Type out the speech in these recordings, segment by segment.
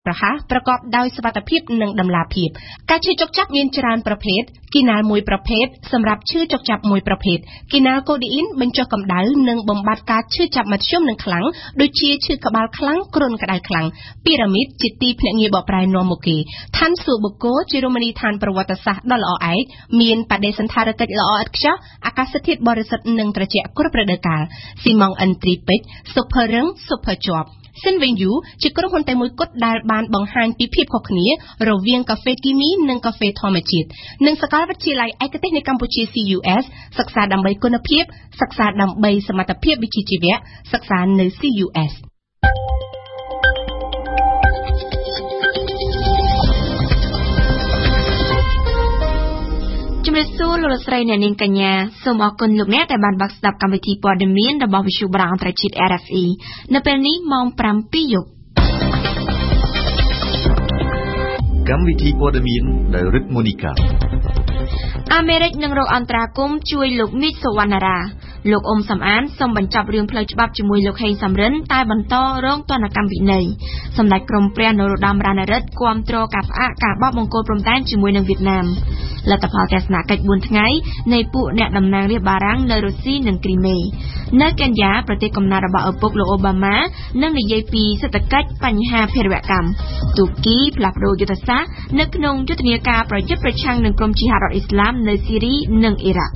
ប្រហាប្រកបដោយសវត្ថភាពនិងដំណាភាពការឈឺចុកចាប់មានច្រើនប្រភេទគីណាល់មួយប្រភេទសម្រាប់ឈឺចុកចាប់មួយប្រភេទគីណាល់កូឌីអ៊ីនបញ្ចុះកម្ដៅនិងបំបត្តិការឈឺចាប់មធ្យមនិងខ្លាំងដូចជាឈឺក្បាលខ្លាំងគ្រុនក្តៅខ្លាំងពីរ៉ាមីតជាទីភ្នាក់ងារបកប្រែនាំមកគេឋានសួគ៌បុគ្គលជារមណីយដ្ឋានប្រវត្តិសាស្ត្រដ៏ល្អឯកមានបដិសណ្ឋារកិច្ចល្អឥតខ្ចោះអាកាសធាតុបរិសុទ្ធនិងត្រជាក់គ្រប់រដូវកាលស៊ីម៉ង់អិនទ្រីពេជ្រស៊ុបភើរឹងស៊ុបភើជាប់សិនវិញយូជាក្រុមហ៊ុនតែមួយគត់ដែលបានបង្ហាញពីភាពខុសគ្នារវាងកាហ្វេគីមីនិងកាហ្វេធម្មជាតិនិងសាកលវិទ្យាល័យឯកទេសនៅកម្ពុជា CUS សិក្សាដើម្បីគុណភាពសិក្សាដើម្បីសមត្ថភាពវិជ្ជាជីវៈសិក្សានៅ CUSជំរាបសួរលោកស្រីអ្នកនាងកញ្ញាសូមអរគុណលោកអ្នកដែលបានបើកស្ដាប់កម្មវិធីព័ត៌មានរបស់វិទ្យុបារាំងអន្តរជាតិ RFE នៅពេលនេះម៉ោង 7 យប់កម្មវិធីព័ត៌មានដោយរិទ្ធមូនីកាអាមេរិកនឹងរកអន្តរាគមន៍ជួយលោកមីត សុវណ្ណារាលោកអ៊ុំសំអានសូមបញ្ចប់រឿងផ្លូវច្បាប់ជាមួយលោកហេងសំរិនតែបន្តរងទណ្ឌកម្មវិន័យសម្ដេចក្រមព្រះនរោត្តមរណរដ្ឋគាំទ្រការផ្អាកការបោះបង្គោលព្រំដែនជាមួយនឹងវៀតណាមលទ្ធផលទស្សនកិច្ច4ថ្ងៃនៃពួកអ្នកតំណាងរាស្ត្របារាំងនៅរុស្ស៊ីនិងគ្រីមេនៅកេនយ៉ាប្រទេសកំណើតរបស់ឪពុកលោកអូបាម៉ានឹងនិយាយពីសេដ្ឋកិច្ចបញ្ហាភេរវកម្មទូគីផ្លាស់ប្តូរយុទ្ធសាស្ត្រនៅក្នុងយុទ្ធនាការប្រយុទ្ធប្រឆាំងនឹងក្រុមជីហាតរដ្ឋអ៊ីស្លាមនៅស៊ីរីនិងអ៊ីរ៉ាក់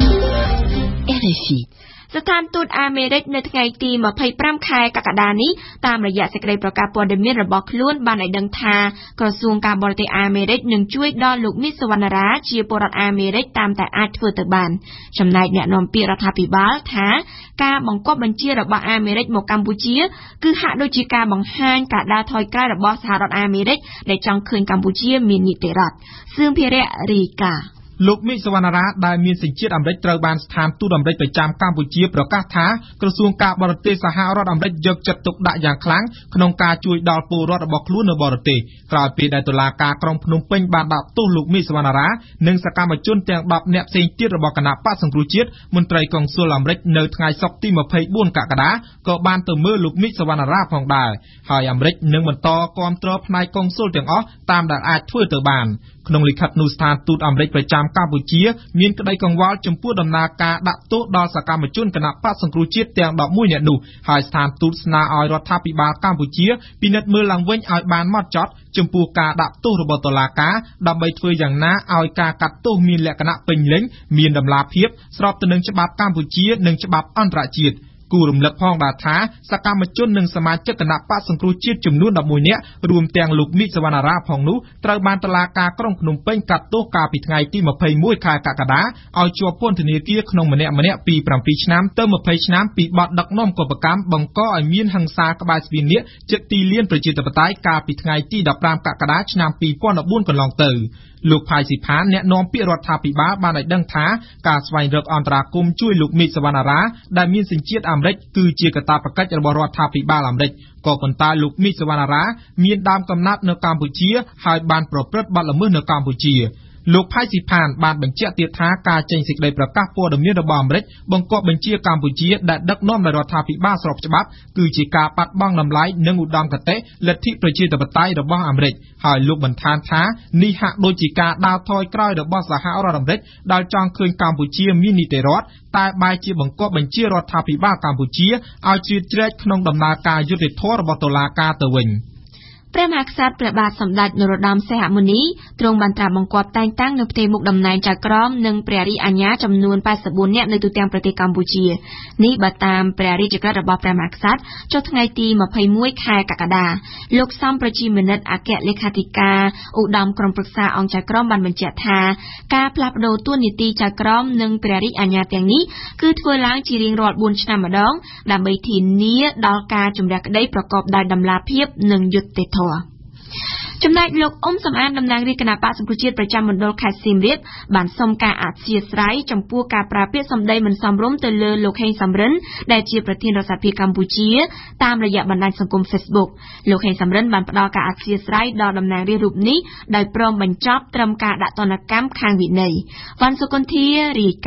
RFI ស្ថានទូតអាមេរិកនៅថ្ងៃទី25ខែកក្កដានេះតាមរយៈសេចក្តីប្រកាសព័ត៌មានរបស់ខ្លួនបានឲ្យដឹងថាក្រសួងការបរទេសអាមេរិកនឹងជួយដល់លោកមីត សុវណ្ណារាជាពលរដ្ឋអាមេរិកតាមតែអាចធ្វើទៅបានចំណែកអ្នកនាំពាក្យរដ្ឋាភិបាលថាការបង្គាប់បញ្ជារបស់អាមេរិកមកកម្ពុជាគឺហាក់ដូចជាការបង្ហាញការដើរថយក្រោយរបស់សហរដ្ឋអាមេរិកដែលចង់ឃើញកម្ពុជាមាននីតិរដ្ឋសឿងភិរៈរីកាលោកមីត សុវណ្ណារាដែលមានសញ្ជាតិអាមេរិកត្រូវបានស្ថានទូតអាមេរិកប្រចាំកម្ពុជាប្រកាសថាក្រសួងការបរទេសសហរដ្ឋអាមេរិកយកចិត្តទុកដាក់យ៉ាងខ្លាំងក្នុងការជួយដល់ពលរដ្ឋរបស់ខ្លួននៅបរទេសក្រោយពេលដែលតុលាការក្រុងភ្នំពេញបានដាក់ទោសលោកមីត សុវណ្ណារានិងសកម្មជនទាំង10នាក់ផ្សេងទៀតរបស់គណៈបក្សសង្គ្រោះជាតិមន្ត្រីកុងស៊ុលអាមេរិកនៅថ្ងៃសុក្រទី24កក្កដាក៏បានទៅមើលលោកមីត សុវណ្ណារាផងដែរហើយអាមេរិកនឹងបន្តគាំទ្រផ្នែកកុងស៊ុលទាំងអស់តាមដែលអាចធ្វើទៅបានក្នុងលិខិតនោះស្ថានទូតអាមេរិកប្រចាំកម្ពុជាមានក្តីកង្វល់ចំពោះដំណើរការដាក់ទោសដល់សកម្មជនគណបក្សសង្គ្រោះជាតិទាំង11នាក់នោះហើយស្ថានទូតស្នើឲ្យរដ្ឋាភិបាលកម្ពុជាពិនិត្យមើលឡើងវិញឲ្យបានហ្មត់ចត់ចំពោះការដាក់ទោសរបស់តុលាការដើម្បីធ្វើយ៉ាងណាឲ្យការកាត់ទោសមានលក្ខណៈពេញលេញមានតម្លាភាពស្របទៅនឹងច្បាប់កម្ពុជានិងច្បាប់អន្តរជាតិគូរំលឹកផងដែរថាសកម្មជននិងសមាជិកគណៈបក្សសង្គ្រោះជាតិចំនួន11នាក់រួមទាំងលោកមីត សុវណ្ណារាផងនោះត្រូវបានតុលាការក្រុងភ្នំពេញកាត់ទោសកាលពីថ្ងៃទី21ខែកក្កដាឲ្យជាប់ពន្ធនាគារក្នុងម្នាក់ពី7ឆ្នាំទៅ20ឆ្នាំពីបទដឹកនាំកុបកម្មបង្កឲ្យមានហិង្សាក្បែរស្ពាននាគជិតទីលានប្រជាធិបតេយ្យកាលពីថ្ងៃទី15កក្កដាឆ្នាំ2014កន្លងទៅលោកផៃស៊ីផានអ្នកនាំពាក្យរដ្ឋាភិបាលបានឲ្យដឹងថាការស្វែងរកអន្តរាគមន៍ជួយលោកមីត សុវណ្ណារាដែលមានសញ្ជាតិអាមេរិកគឺជាកាតព្វកិច្ចរបស់រដ្ឋាភិបាលអាមេរិកក៏ប៉ុន្តែលោកមីត សុវណ្ណារាមានដើមកំណើតនៅកម្ពុជាហើយបានប្រព្រឹត្តបទល្មើសនៅកម្ពុជាលោកផៃស៊ីផានបានបញ្ជាក់ទៀតថាការចេញសេចក្តីប្រកាសព័ត៌មានរបស់អាមេរិកបង្គាប់បញ្ជាកម្ពុជាដែលដឹកនាំដោយរដ្ឋាភិបាលស្របច្បាប់គឺជាការបាត់បង់តម្លៃនិងឧត្តមគតិលទ្ធិប្រជាធិបតេយ្យរបស់អាមេរិកហើយលោកបន្ថែមថានេះហាក់ដូចជាការដើរថយក្រោយរបស់សហរដ្ឋអាមេរិកដែលចង់ឃើញកម្ពុជាមាននីតិរដ្ឋតែបែរជាបង្គាប់បញ្ជារដ្ឋាភិបាលកម្ពុជាឲ្យជ្រៀតជ្រែកក្នុងដំណើរការយុត្តិធម៌របស់តុលាការទៅវិញព្រះមហាក្សត្រព្រះបាទសម្ដេចនរោត្តមសីហមុនីទ្រង់បានត្រាស់បង្គាប់តែងតាំងនៅផ្ទៃមុខតំណែងចៅក្រមនិងព្រះរាជអាជ្ញាចំនួន84នាក់នៅទូទាំងប្រទេសកម្ពុជានេះបើតាមព្រះរាជក្រឹត្យរបស់ព្រះមហាក្សត្រចុះថ្ងៃទី21ខែកក្កដាលោកសំប្រជាមានិតអគ្គលេខាធិការឧត្តមក្រុមប្រឹក្សាអង្គចៅក្រមបានបញ្ជាក់ថាការផ្លាស់ប្តូរតួនាទីចៅក្រមនិងព្រះរាជអាជ្ញាទាំងនេះគឺធ្វើឡើងជារៀងរាល់4ឆ្នាំម្ដងដើម្បីធានាដល់ការជំរះក្តីប្រកបដោយតម្លាភាពនិងយុត្តិធម៌ចំណែកលោកអ៊ុំសំអានតំណាងរាជគណៈបក្សសង្គ្រោះជាតិប្រចាំមណ្ឌលខេត្តសៀមរាបបានសុំការអធ្យាស្រ័យចំពោះការប្រើពាក្យសម្ដីមិនសមរម្យទៅលើលោកហេងសំរិនដែលជាប្រធានរដ្ឋសភាកម្ពុជាតាមរយៈបណ្ដាញសង្គម Facebook លោកហេងសំរិនបានផ្ដល់ការអធ្យាស្រ័យដល់តំណាងរាស្ត្ររូបនេះដោយព្រមបញ្ចប់ត្រឹមការដាក់ទណ្ឌកម្មខាងវិន័យវ៉ាន់សុគន្ធារាយការណ៍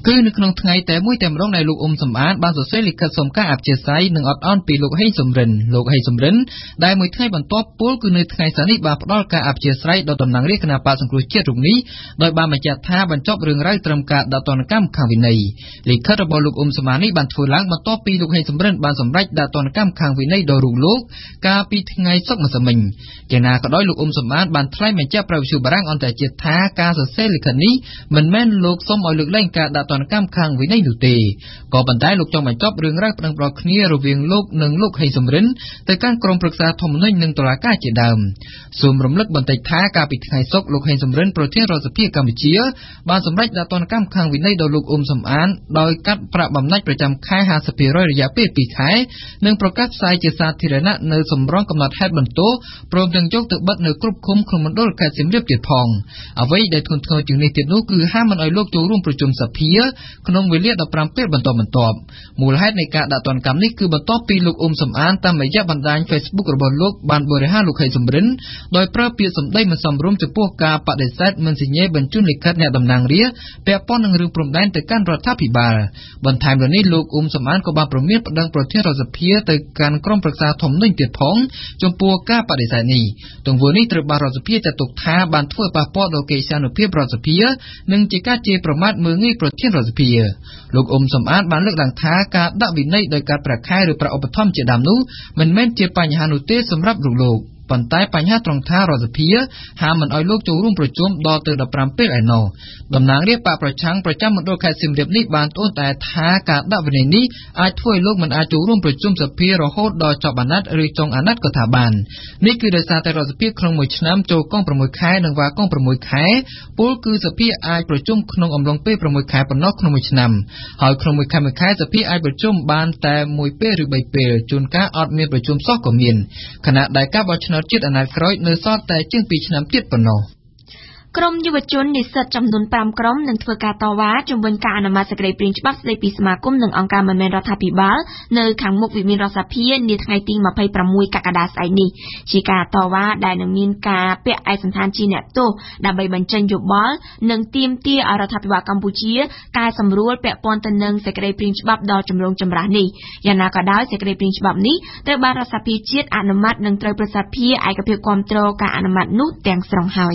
គឺនៅក្នុងថ្ងៃតែមួយតែម្ដងដែលលោកអ៊ុំសំអាតបានសរសេរលិខិតសុំការអព្យាស្រ័យនិងអត់ឱនពីលោកហេងសំរិនដែលមួយថ្ងៃបន្ទាប់ពលគឺនៅថ្ងៃសៅរ៍នេះបានផ្ដល់ការអព្យាស្រ័យដល់តំណាងរាស្ត្រគណបក្សសង្គ្រោះជាតិរូបនេះដោយបានបញ្ជាក់ថាបញ្ចប់រឿងរ៉ាវត្រឹមការដាក់ទណ្ឌកម្មខាងវិន័យលិខិតរបស់លោកអ៊ុំសំអាតនេះបានធ្វើឡើងបន្ទាប់ពីលោកហេងសំរិនបានសម្រេចដាក់ទណ្ឌកម្មខាងវិន័យដល់រូបលោកកាលពីថ្ងៃសុក្រម្សិលមិញយ៉ាងណាក៏ដោយលោកអ៊ុំសំអាតបានថ្លែងបញ្ជាក់ប្រាប់វិទ្យុបារាំងអន្តរជាតិថាការសរសេរលិខិតនេះមិនមែនលោកសុំឲ្យលើកលែងការដាក់ទណ្ឌកម្មខាងវិន័យនោះទេក៏ប៉ុន្តែលោកចង់បញ្ចប់រឿងរ៉ាវប្តឹងប្រគ្នារវាងលោកនិងលោកហេងសំរិនទៅកាន់ក្រុមប្រឹក្សាធម្មនុញ្ញនិងតុលាការជាដើមសូមរំលឹកបន្តិចថាកាលពីថ្ងៃសុក្រលោកហេងសំរិនប្រធានរដ្ឋសភាកម្ពុជាបានសម្រេចដាក់ទណ្ឌកម្មខាងវិន័យដល់លោកអ៊ុំសំអាតដោយកាត់ប្រាក់បំណាច់ប្រចាំខែ 50% រយៈពេល 2 ខែនិងប្រកាសផ្សាយជាសាធារណៈនៅសម្រងកំណត់ហេតុបន្ទោសព្រមទាំងយកទៅបិទនៅគ្រប់ឃុំក្នុងមណ្ឌលខេត្តសៀមរាបទៀតផងអ្វីដែលធ្ងន់ធ្ងរជាងនេះទៀតនោះគឺហាមមិនឲ្យលោកចូលរួមប្រជុំសភាក្នុងវេលា15ពេលបន្ទាប់មូលហេតុនៃការដាក់ទណ្ឌកម្មនេះគឺបន្ទាប់ពីលោកអ៊ុំសំអាតតាមរយៈបណ្ដាញ Facebook របស់លោកបានបរិហាលោកហេងសំរិនដោយប្រើពាក្យសម្ដីមិនសមរម្យចំពោះការបដិសេធមិនសញ្ញេបញ្ជូនលិខិតអ្នកតំណាងរាស្ត្រពាក់ព័ន្ធនឹងរឿងព្រំដែនទៅកាន់រដ្ឋាភិបាលបន្ថែមលើនេះលោកអ៊ុំសំអាតក៏បានប្រមានប្តឹងប្រធានរដ្ឋសភាទៅកាន់ក្រុមប្រឹក្សាធម្មនុញ្ញទៀតផងចំពោះការបដិសេធនេះទង្វើនេះត្រូវបានរដ្ឋសភាចាត់ទុកថាបានធ្វើប៉ះពាល់ដល់កិត្តិយសភាពរដ្ឋសភានិងជាការជេរប្រមាថមើលងាយប្រធានរដ្ឋសភាលោកអ៊ុំសំអាតបានលើកឡើងថាការដាក់វិន័យដោយការប្រាក់ខែឬប្រាក់ឧបត្ថម្ភជាដើមនោះមិនមែនជាបញ្ហានោះទេសម្រាប់លោកប៉ុន្តែបញ្ហាត្រង់ថារដ្ឋសភាហាមមិនឲ្យលោកចូលរួមប្រជុំដល់ទៅ15ពេលឯណោះតំណាងរាស្ត្របកប្រឆាំងប្រចាំមណ្ឌលខេត្តសៀមរាបនេះបានត្អូញត្អែថាការដាក់វិន័យនេះអាចធ្វើឲ្យលោកមិនអាចចូលរួមប្រជុំសភារហូតដល់ចប់អាណត្តិឬចុងអាណត្តិក៏ថាបាននេះគឺដោយសារតែរដ្ឋសភាក្នុងមួយឆ្នាំចូលកង6ខែនិងវ៉ាកង6ខែពលគឺសភាអាចប្រជុំក្នុងអំឡុងពេល6ខែប៉ុណ្ណោះក្នុងមួយឆ្នាំហើយក្នុងមួយខែសភាអាចប្រជុំបានតែ1ពេលឬ3ពេលជួនកាលអត់មានប្រជុំសោះក៏មានខណៈដែលការបោះឆ្នោតជាតិអាណត្តិក្រោយនៅសល់តែជាង2ឆ្នាំទៀតប៉ុណ្ណោះក្រុមយុវជននិស្សិតចំនួន5ក្រុមនឹងធ្វើការតវ៉ាជំវិញការអនុម័តសេចក្តីព្រាងច្បាប់ស្តីពីសមាគមនិងអង្គការមិនមែនរដ្ឋាភិបាលនៅខាងមុខវិមានរដ្ឋសភានាថ្ងៃទី26កក្កដាស្អែកនេះជាការតវ៉ាដែលនឹងមានការពាក់ឯកសណ្ឋានជាអ្នកទោសដើម្បីបញ្ចេញយោបល់និងទាមទារឲ្យរដ្ឋាភិបាលកម្ពុជាកែសម្រួលពាក់ព័ន្ធទៅនឹងសេចក្តីព្រាងច្បាប់ដ៏ចម្រូងចម្រាសនេះយ៉ាងណាក៏ដោយសេចក្តីព្រាងច្បាប់នេះត្រូវបានរដ្ឋសភាជាតិអនុម័តនិងត្រូវប្រសិទ្ធភាពឯកភាពគាំទ្រការអនុម័តនោះទាំងស្រុងហើយ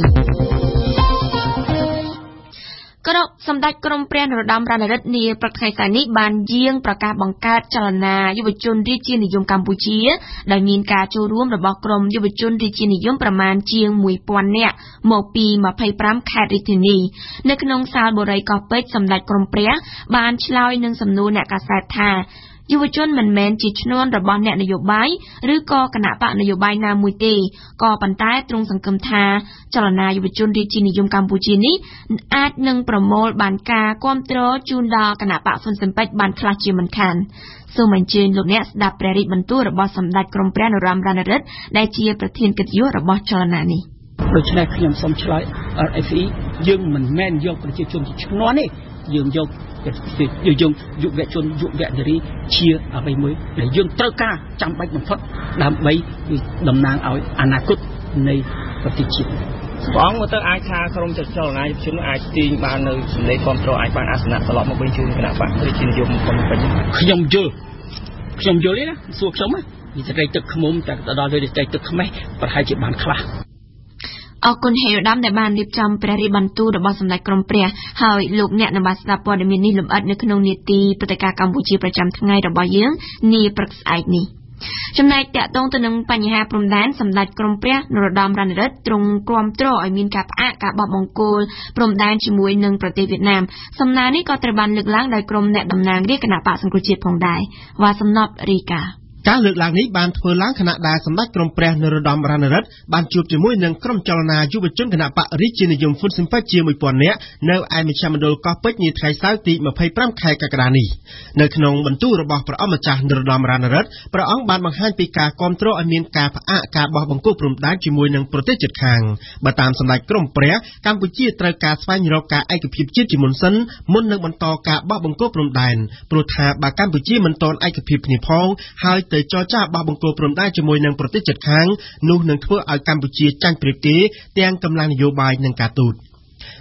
ក៏សម្ដេចក្រមព្រះនរោត្តមរណរដ្ឋនាព្រឹកថ្ងៃស្អែកនេះបានយាងប្រកាសបង្កើតចលនាយុវជនរាជានិយមកម្ពុជាដោយមានការចូលរួមរបស់ក្រុមយុវជនរាជានិយមប្រមាណជាង 1000 នាក់មកពី25ខេត្តរាជធានីនៅក្នុងសាលបុរីកោះពេជ្រសម្ដេចក្រមព្រះបានឆ្លើយនឹងសំណួរអ្នកកាសែតថាយុវជនមិនមែនជាឈ្នាន់របស់អ្នកនយោបាយឬក៏គណៈបកនយោបាយណាមួយទេក៏ប៉ុន្តែទ្រង់សង្ឃឹមថាចលនាយុវជនរាជានិយមកម្ពុជានេះអាចនឹងប្រមូលបានការគាំទ្រជូនដល់គណៈបកហ៊ុនស៊ិនប៉ិចបានខ្លះជាមិនខានសូមអញ្ជើញលោកអ្នកស្ដាប់ព្រះរាជបន្ទូលរបស់សម្ដេចក្រមព្រះនរោត្តមរណរដ្ឋដែលជាប្រធានកិត្តិយសរបស់ចលនានេះដូច្នេះខ្ញុំសូមឆ្លើយ RFE យើងមិនមែនយកប្រជាជនជាឈ្នាន់ទេយើងយកយុវជនយុវនារីជាអ្វីមួយដែលយើងត្រូវការចាំបាច់បំផុតដើម្បីតំណាងឲ្យអនាគតនៃប្រទេសជាតិព្រះអង្គមកទៅអាចថាក្រុមចលនាយុវជនអាចទាញបាននៅសម្លេងគ្រប់គ្រងអាចបានអាសនៈត្រឡប់មកវិញជូនគណៈបកប្រជានិយមខ្ញុំពេញខ្ញុំយល់ទេណាសួរខ្ញុំនិយាយទឹកខ្មុំតែដល់ទៅទឹកខ្មេះប្រហែលជាបានខ្លះអរគុណហេរ៉ូដាមដែលបានរៀបចំព្រះរាជបន្ទូលរបស់សម្ដេចក្រមព្រះហើយលោកអ្នកនឹងបានស្ដាប់ព័ត៌មាននេះលម្អិតនៅក្នុងនីតិព្រឹត្តិការណ៍កម្ពុជាប្រចាំថ្ងៃរបស់យើងនាព្រឹកស្អែកនេះចំណែកតាក់ទងទៅនឹងបញ្ហាព្រំដែនសម្ដេចក្រមព្រះនរោត្តមរណរដ្ឋទ្រង់គាំទ្រឲ្យមានការផ្អាកការបោះបង្គោលព្រំដែនជាមួយនឹងប្រទេសវៀតណាមសំណើនេះក៏ត្រូវបានលើកឡើងដោយក្រុមអ្នកតំណាងរាស្ត្រគណៈបកសង្គ្រោះជាតិផងដែរវ៉ាសំណប់រីកាការលើកឡើងនេះបានធ្វើឡើងខណៈដែលសម្ដេចក្រមព្រះនរោត្តមរណរដ្ឋបានជួបជាមួយនឹងក្រុមចលនាយុវជនគណបករាជានិយមហ៊ុនស៊ិនប៉ិចជា 1000 នាក់នៅឯមជ្ឈមណ្ឌលកោះពេជ្រនាថ្ងៃសៅរ៍ទី25ខែកក្កដានេះនៅក្នុងបន្ទូលរបស់ព្រះអង្គម្ចាស់នរោត្តមរណរដ្ឋព្រះអង្គបានបង្ហាញពីការគាំទ្រឲ្យមានការផ្អាកការបោះបង្គោលព្រំដែនជាមួយនឹងប្រទេសជិតខាងបើតាមសម្ដេចក្រមព្រះកម្ពុជាត្រូវការស្វែងរកការឯកភាពជាតិជាមុនសិនមុននឹងបន្តការបោះបង្គោលព្រំដែនព្រោះថាបើកម្ពុជាមិនទាន់ឯកភាពគ្នាផងហើយទៅចរចាបោះបង្គោលព្រំដែនជាមួយនឹងប្រទេសជិតខាងនោះនឹងធ្វើឲ្យកម្ពុជាចាញ់ព្រះគេទាំងកម្លាំងនយោបាយនិងការទូត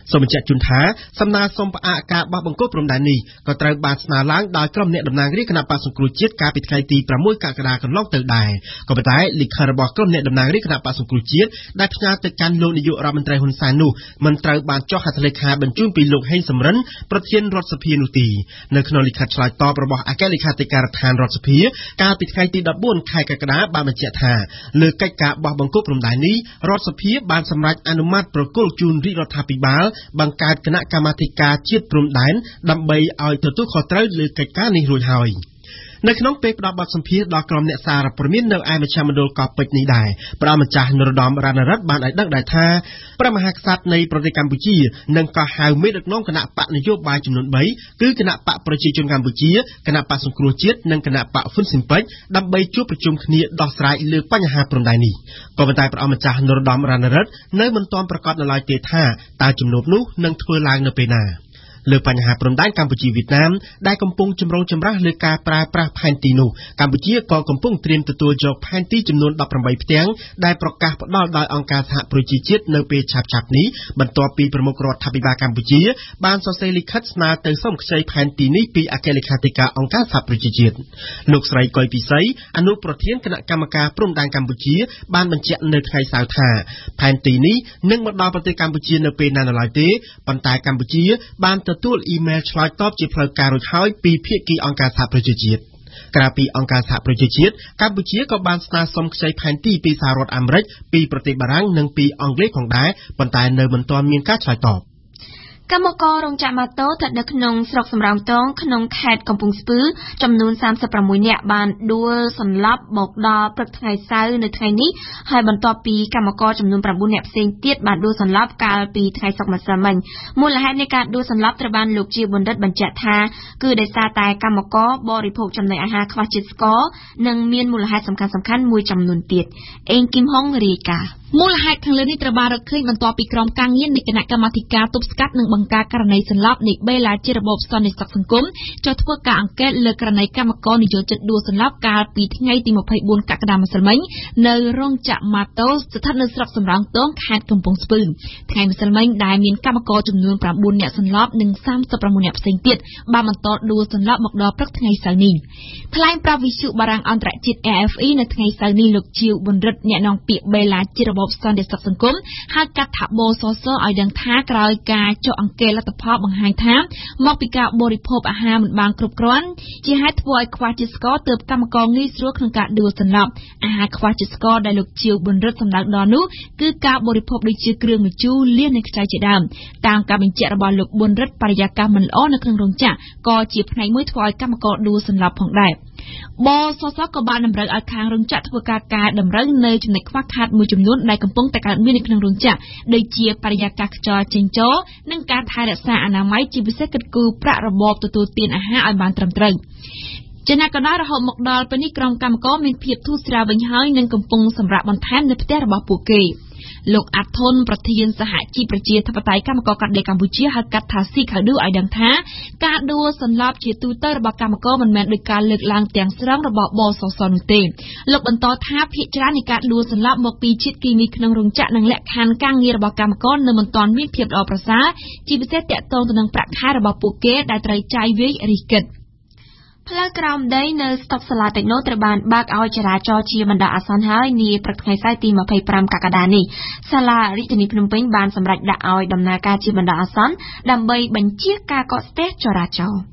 សូមបញ្ជាក់ជូនថាសំណើសុំផ្អាកការបោះបង្គោលព្រំដែននេះក៏ត្រូវបានស្នើឡើងដោយក្រុមអ្នកតំណាងរាស្ត្រគណៈបក្សសង្គ្រោះជាតិកាលពីថ្ងៃទី6 កក្កដាកន្លងទៅដែរក៏ប៉ុន្តែលិខិតរបស់ក្រុមអ្នកតំណាងរាស្ត្រគណៈបក្សសង្គ្រោះជាតិដែលផ្ញើទៅកាន់លោកនាយករដ្ឋមន្ត្រីហ៊ុនសែននោះមិនត្រូវបានចុះហត្ថលេខាបញ្ជូនពីលោកហេងសំរិនប្រធានរដ្ឋសភានោះទេនៅក្នុងលិខិតឆ្លើយតបរបស់អគ្គលេខាធិការដ្ឋានរដ្ឋសភាកាលពីថ្ងៃទី14 ខែកក្កដាបានបញ្ជាក់ថាលើកិច្ចការបោះបង្គោលព្រំដែននេះរដ្ឋសភាបានសម្រេចអនុម័តប្រគល់ជូនរាជរដ្ឋាភិបាលបង្កើតគណៈកម្មាធិការជាតិព្រំដែនដើម្បីឲ្យទទួលខុសត្រូវលើកិច្ចការនេះរួចហើយនៅក្នុងពេលផ្ដល់បទសម្ភាសន៍ដល់ក្រុមអ្នកសារព័ត៌មាននៅឯមជ្ឈមណ្ឌលកោះពេជ្រនេះដែរព្រះម្ចាស់នរោត្តមរណរដ្ឋបានឲ្យដឹងដែរថាព្រះមហាក្សត្រនៃប្រទេសកម្ពុជានឹងកោះហៅមេដឹកនាំគណៈបកនយោបាយចំនួន3គឺគណៈបកប្រជាជនកម្ពុជាគណៈបកសង្គ្រោះជាតិនិងគណៈបកហ៊ុនស៊ិនប៉ិចដើម្បីជួបប្រជុំគ្នាដោះស្រាយលើបញ្ហាព្រំដែននេះក៏ប៉ុន្តែព្រះម្ចាស់នរោត្តមរណរដ្ឋនៅមិនទាន់ប្រកាសនៅឡើយទេថាតើជំនួបនោះនឹងធ្វើឡើងនៅពេលណាលើបញ្ហាព្រំដែនកម្ពុជាវៀតណាមដែលកំពុងចម្រូងចម្រាសលើការប្រើប្រាស់ផែនទីនោះកម្ពុជាក៏កំពុងត្រៀមទទួលយកផែនទីចំនួន18ផ្ទាំងដែលប្រកាសផ្ដល់ដោយអង្គការសហប្រជាជាតិនៅពេលឆាប់ៗនេះបន្ទាប់ពីប្រមុខរដ្ឋាភិបាលកម្ពុជាបានសរសេរលិខិតស្នើទៅសុំខ្ចីផែនទីនេះពីអគ្គលេខាធិការអង្គការសហប្រជាជាតិលោកស្រីកុយពិសីអនុប្រធានគណៈកម្មការព្រំដែនកម្ពុជាបានបញ្ជាក់នៅថ្ងៃសៅរ៍ថាផែនទីនេះនឹងមកដល់ប្រទេសកម្ពុជានៅពេលណានៅឡើយទេប៉ុន្តែកម្ពុជាបានទទួលអ៊ីមែលឆ្លើយតបជាផ្លូវការរួចហើយពីភាគីអង្គការសហប្រជាជាតិក្រៅពីអង្គការសហប្រជាជាតិកម្ពុជាក៏បានស្នើសុំខ្ចីផែនទីពីសហរដ្ឋអាមេរិកពីប្រទេសបារាំងនិងពីអង់គ្លេសផងដែរប៉ុន្តែនៅមិនទាន់មានការឆ្លើយតបកម្មកររោងចក្រម៉ូតូស្ថិតនៅក្នុងស្រុកសំរោងទងក្នុងខេត្តកំពង់ស្ពឺចំនួន36នាក់បានដួលសន្លប់មកដល់ព្រឹកថ្ងៃសៅរ៍នៅថ្ងៃនេះហើយបន្ទាប់ពីកម្មករចំនួន9នាក់ផ្សេងទៀតបានដួលសន្លប់កាលពីថ្ងៃសុក្រម្សិលមិញមូលហេតុនៃការដួលសន្លប់ត្រូវបានលោកជាបណ្ឌិតបញ្ជាក់ថាគឺដោយសារតែកម្មករបរិភោគចំណីអាហារខ្វះជាតិស្ករនិងមានមូលហេតុសំខាន់ៗមួយចំនួនទៀតអេងគឹមហុងរាយការណ៍មូលហេតុខាងលើនេះត្រូវបានរកឃើញបន្ទាប់ពីក្រុមការងារនៃគណៈកម្មាធិការទប់ស្កាត់និងបង្ការករណីសន្លប់នៃបេឡាជារបបសន្តិសុខសង្គមចុះធ្វើការអង្កេតលើករណីកម្មករនិយោជិតដួលសន្លប់កាលពីថ្ងៃទី24 កក្កដាម្សិលមិញនៅរោងចក្រម៉ូតូស្ថិតនៅស្រុកសំរោងទងខេត្តកំពង់ស្ពឺថ្ងៃម្សិលមិញដែលមានកម្មករចំនួន9នាក់សន្លប់និង36នាក់ផ្សេងទៀតបានបន្តដួលសន្លប់មកដល់ព្រឹកថ្ងៃសៅរ៍នេះថ្លែងប្រាប់វិទ្យុបារាំងអន្តរជាតិ AFE នៅថ្ងៃសៅរ៍នេះលោកជាវបណ្ឌិតអ្នកនាំពាក្យបេឡាជារបបសន្តិសុខសង្គមហៅកាត់ថាបសសឲ្យដឹងថាក្រោយការចុះអង្កេតលទ្ធផលបង្ហាញថាមកពីការបរិភោគអាហារមិនបានគ្រប់គ្រាន់ជាហេតុធ្វើឲ្យខ្វះជាតិស្ករទើបកម្មករងាយស្រួលក្នុងការដួលសន្លប់អាហារខ្វះជាតិស្ករដែលលោកជាវបណ្ឌិតសម្ដៅដល់នោះគឺការបរិភោគដូចជាគ្រឿងម្ជូរលៀសនិងខ្ចីជាដើមតាមការបញ្ជាក់របស់លោកបណ្ឌិតបរិយាកាសមិនល្អនៅក្នុងរោងចក្រក៏ជាផ្នែកមួយធ្វើឲ្យកម្មករដួលសន្លប់ផងដែរបសសក៏បានតម្រូវឲ្យខាងរោងចក្រធ្វើការកែតម្រូវនៅចំណុចខ្វះខាតមួយចំនួនដែលកំពុងតែកើតមាននៅក្នុងរោងចក្រដូចជាបរិយាកាសខ្យល់ចេញចូលនិងការថែរក្សាអនាម័យជាពិសេសគិតគូរប្រាក់របបទទួលទានអាហារឲ្យបានត្រឹមត្រូវចំណែកក៏ដោយរហូតមកដល់ពេលនេះក្រុមកម្មករមានភាពធូរស្រាលវិញហើយនិងកំពុងសម្រាប់បន្ថែមនៅផ្ទះរបស់ពួកគេលោកអាត់ធុនប្រធានសហជីពប្រជាធិបតេយ្យកម្មករកាត់ដេរកម្ពុជាហៅកាត់ថាស៊ីខាឌូឲ្យដឹងថាការដួលសន្លប់ជាទូទៅរបស់កម្មករមិនមែនដោយការលើកឡើងទាំងស្រុងរបស់បសសនោះទេលោកបន្តថាភាគច្រើននៃការដួលសន្លប់មកពីជាតិគីមីក្នុងរោងចក្រនិងលក្ខខណ្ឌការងាររបស់កម្មករនៅមិនទាន់មានភាពល្អប្រសើរជាពិសេសទាក់ទងទៅនឹងប្រាក់ខែរបស់ពួកគេដែលត្រូវចាយវាយរិះគិតផ្លូវក្រោមដីនៅស្តុបសាឡាតេកណូត្រូវបានបើកឲ្យចរាចរណ៍ជាបណ្ដោះអាសន្នហើយនាព្រឹកថ្ងៃសៅរ៍ទី25 កក្កដានេះសាលារាជធានីភ្នំពេញបានសម្រេចដាក់ឲ្យដំណើរការជាបណ្ដោះអាសន្នដើម្បីបញ្ជៀសការកកស្ទះចរាចរណ៍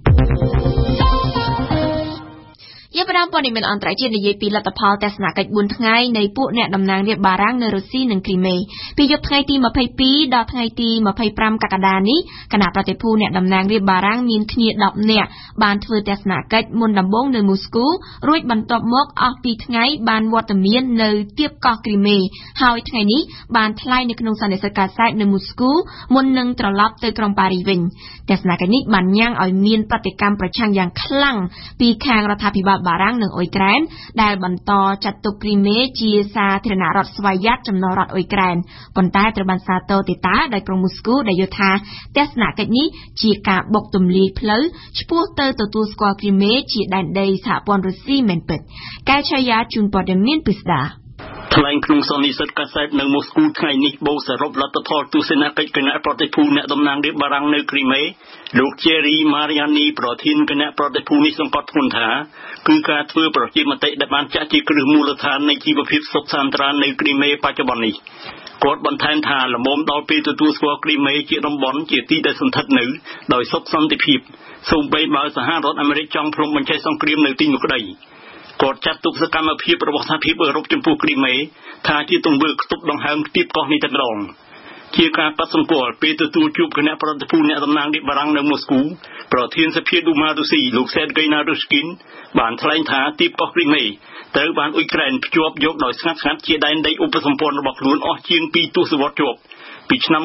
ជាប្រព័ន្ធព័ត៌មានអន្តរជាតិនិយាយពីលទ្ធផលទស្សនកិច្ច4ថ្ងៃនៃពួកអ្នកតំណាងរាស្ត្របារាំងនៅរុស្ស៊ីនិងគ្រីមេពីយប់ថ្ងៃទី22ដល់ថ្ងៃទី25 កក្កដានេះគណៈប្រតិភូអ្នកតំណាងរាស្ត្របារាំងមានគ្នា10នាក់បានធ្វើទស្សនកិច្ចមុនដំបូងនៅមូស្គូរួចបន្ទាប់មកអស់2ថ្ងៃបានវត្តមាននៅទៀបកោះគ្រីមេហើយថ្ងៃនេះបានថ្លែងនៅក្នុងសន្និសីទកាសែតនៅមូស្គូមុននឹងត្រឡប់ទៅក្រុងប៉ារីសវិញទស្សនកិច្ចនេះបានញ៉ាំងឲ្យមានប្រតិកម្មប្រឆាំងយ៉ាងខ្លាំងពីខាងរដ្ឋាភិបាលបារាំងនិងអ៊ុយក្រែនដែលបន្តចាត់ទុកគ្រីមេជាសាធារណរដ្ឋស្វយ័តចំណុះរដ្ឋអ៊ុយក្រែនប៉ុន្តែត្រូវបានសាទរទេតាដោយក្រុងមូស្គូដែលយល់ថាទស្សនកិច្ចនេះជាការបុកទម្លាយផ្លូវឆ្ពោះទៅទទួលស្គាល់គ្រីមេជាដែនដីសហព័ន្ធរុស្ស៊ីមែនពិតកែឆាយាជូនព័ត៌មានពិស្ដាថ្លែងក្នុងសន្និសីទកាសែតនៅម៉ូស្គូថ្ងៃនេះបូសរុបលទ្ធផលទស្សនកិច្ចគណៈប្រតិភូអ្នកតំណាងរាស្ត្របារាំងនៅគ្រីមេលោក Thierry Mariani ប្រធានគណៈប្រតិភូនេះសង្កត់ធ្ងន់ថាគឺការធ្វើប្រជាមតិដែលបានចាក់ជាគ្រឹះមូលដ្ឋាននៃជីវភាពសុខសាន្តត្រាននៅគ្រីមេបច្ចុប្បន្ននេះគាត់បន្ថែមថាលំមដល់ពេលទទួលស្គាល់គ្រីមេជាតំបន់ជាទីដែលសន្ធិដ្ឋនៅដោយសុខសន្តិភាពសូម្បីបើសហរដ្ឋអាមេរិកចង់ព្រមបញ្ចុះសង្គ្រាមនៅទីនោះក្តីគាត់ចាត់ទុកសកម្មភាពរបស់សហភាពអឺរ៉ុបចំពោះគ្រីមេថាជាទង្វើខ្ទប់ដង្ហើមទីបកោះនេះតែម្ដងជាការប៉ះសម្គាល់ពេលទទួលជួបគណៈប្រតិភូអ្នកតំណាងរាស្ត្របារាំងនៅម៉ូស្គូប្រធានសភាឌូម៉ារុស៊ីលោក Sergei Naryshkin បានថ្លែងថាទីបកោះគ្រីមេត្រូវបានអ៊ុយក្រែនភ្ជាប់យកដោយស្ងាត់ៗជាដែនដីឧបសម្ព័ន្ធរបស់ខ្លួនអស់ជាង2ទសវត្សរ៍ជាប់ពីឆ្នាំ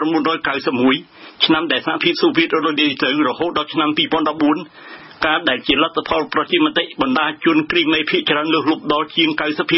1991ឆ្នាំដែលសហភាពសូវៀតរលាយទៅរហូតដល់ឆ្នាំ2014ការដែលជាលទ្ធផលប្រជាមតិបណ្ដាជនគ្រីមេភាគច្រើនលើសលប់ដល់ជាង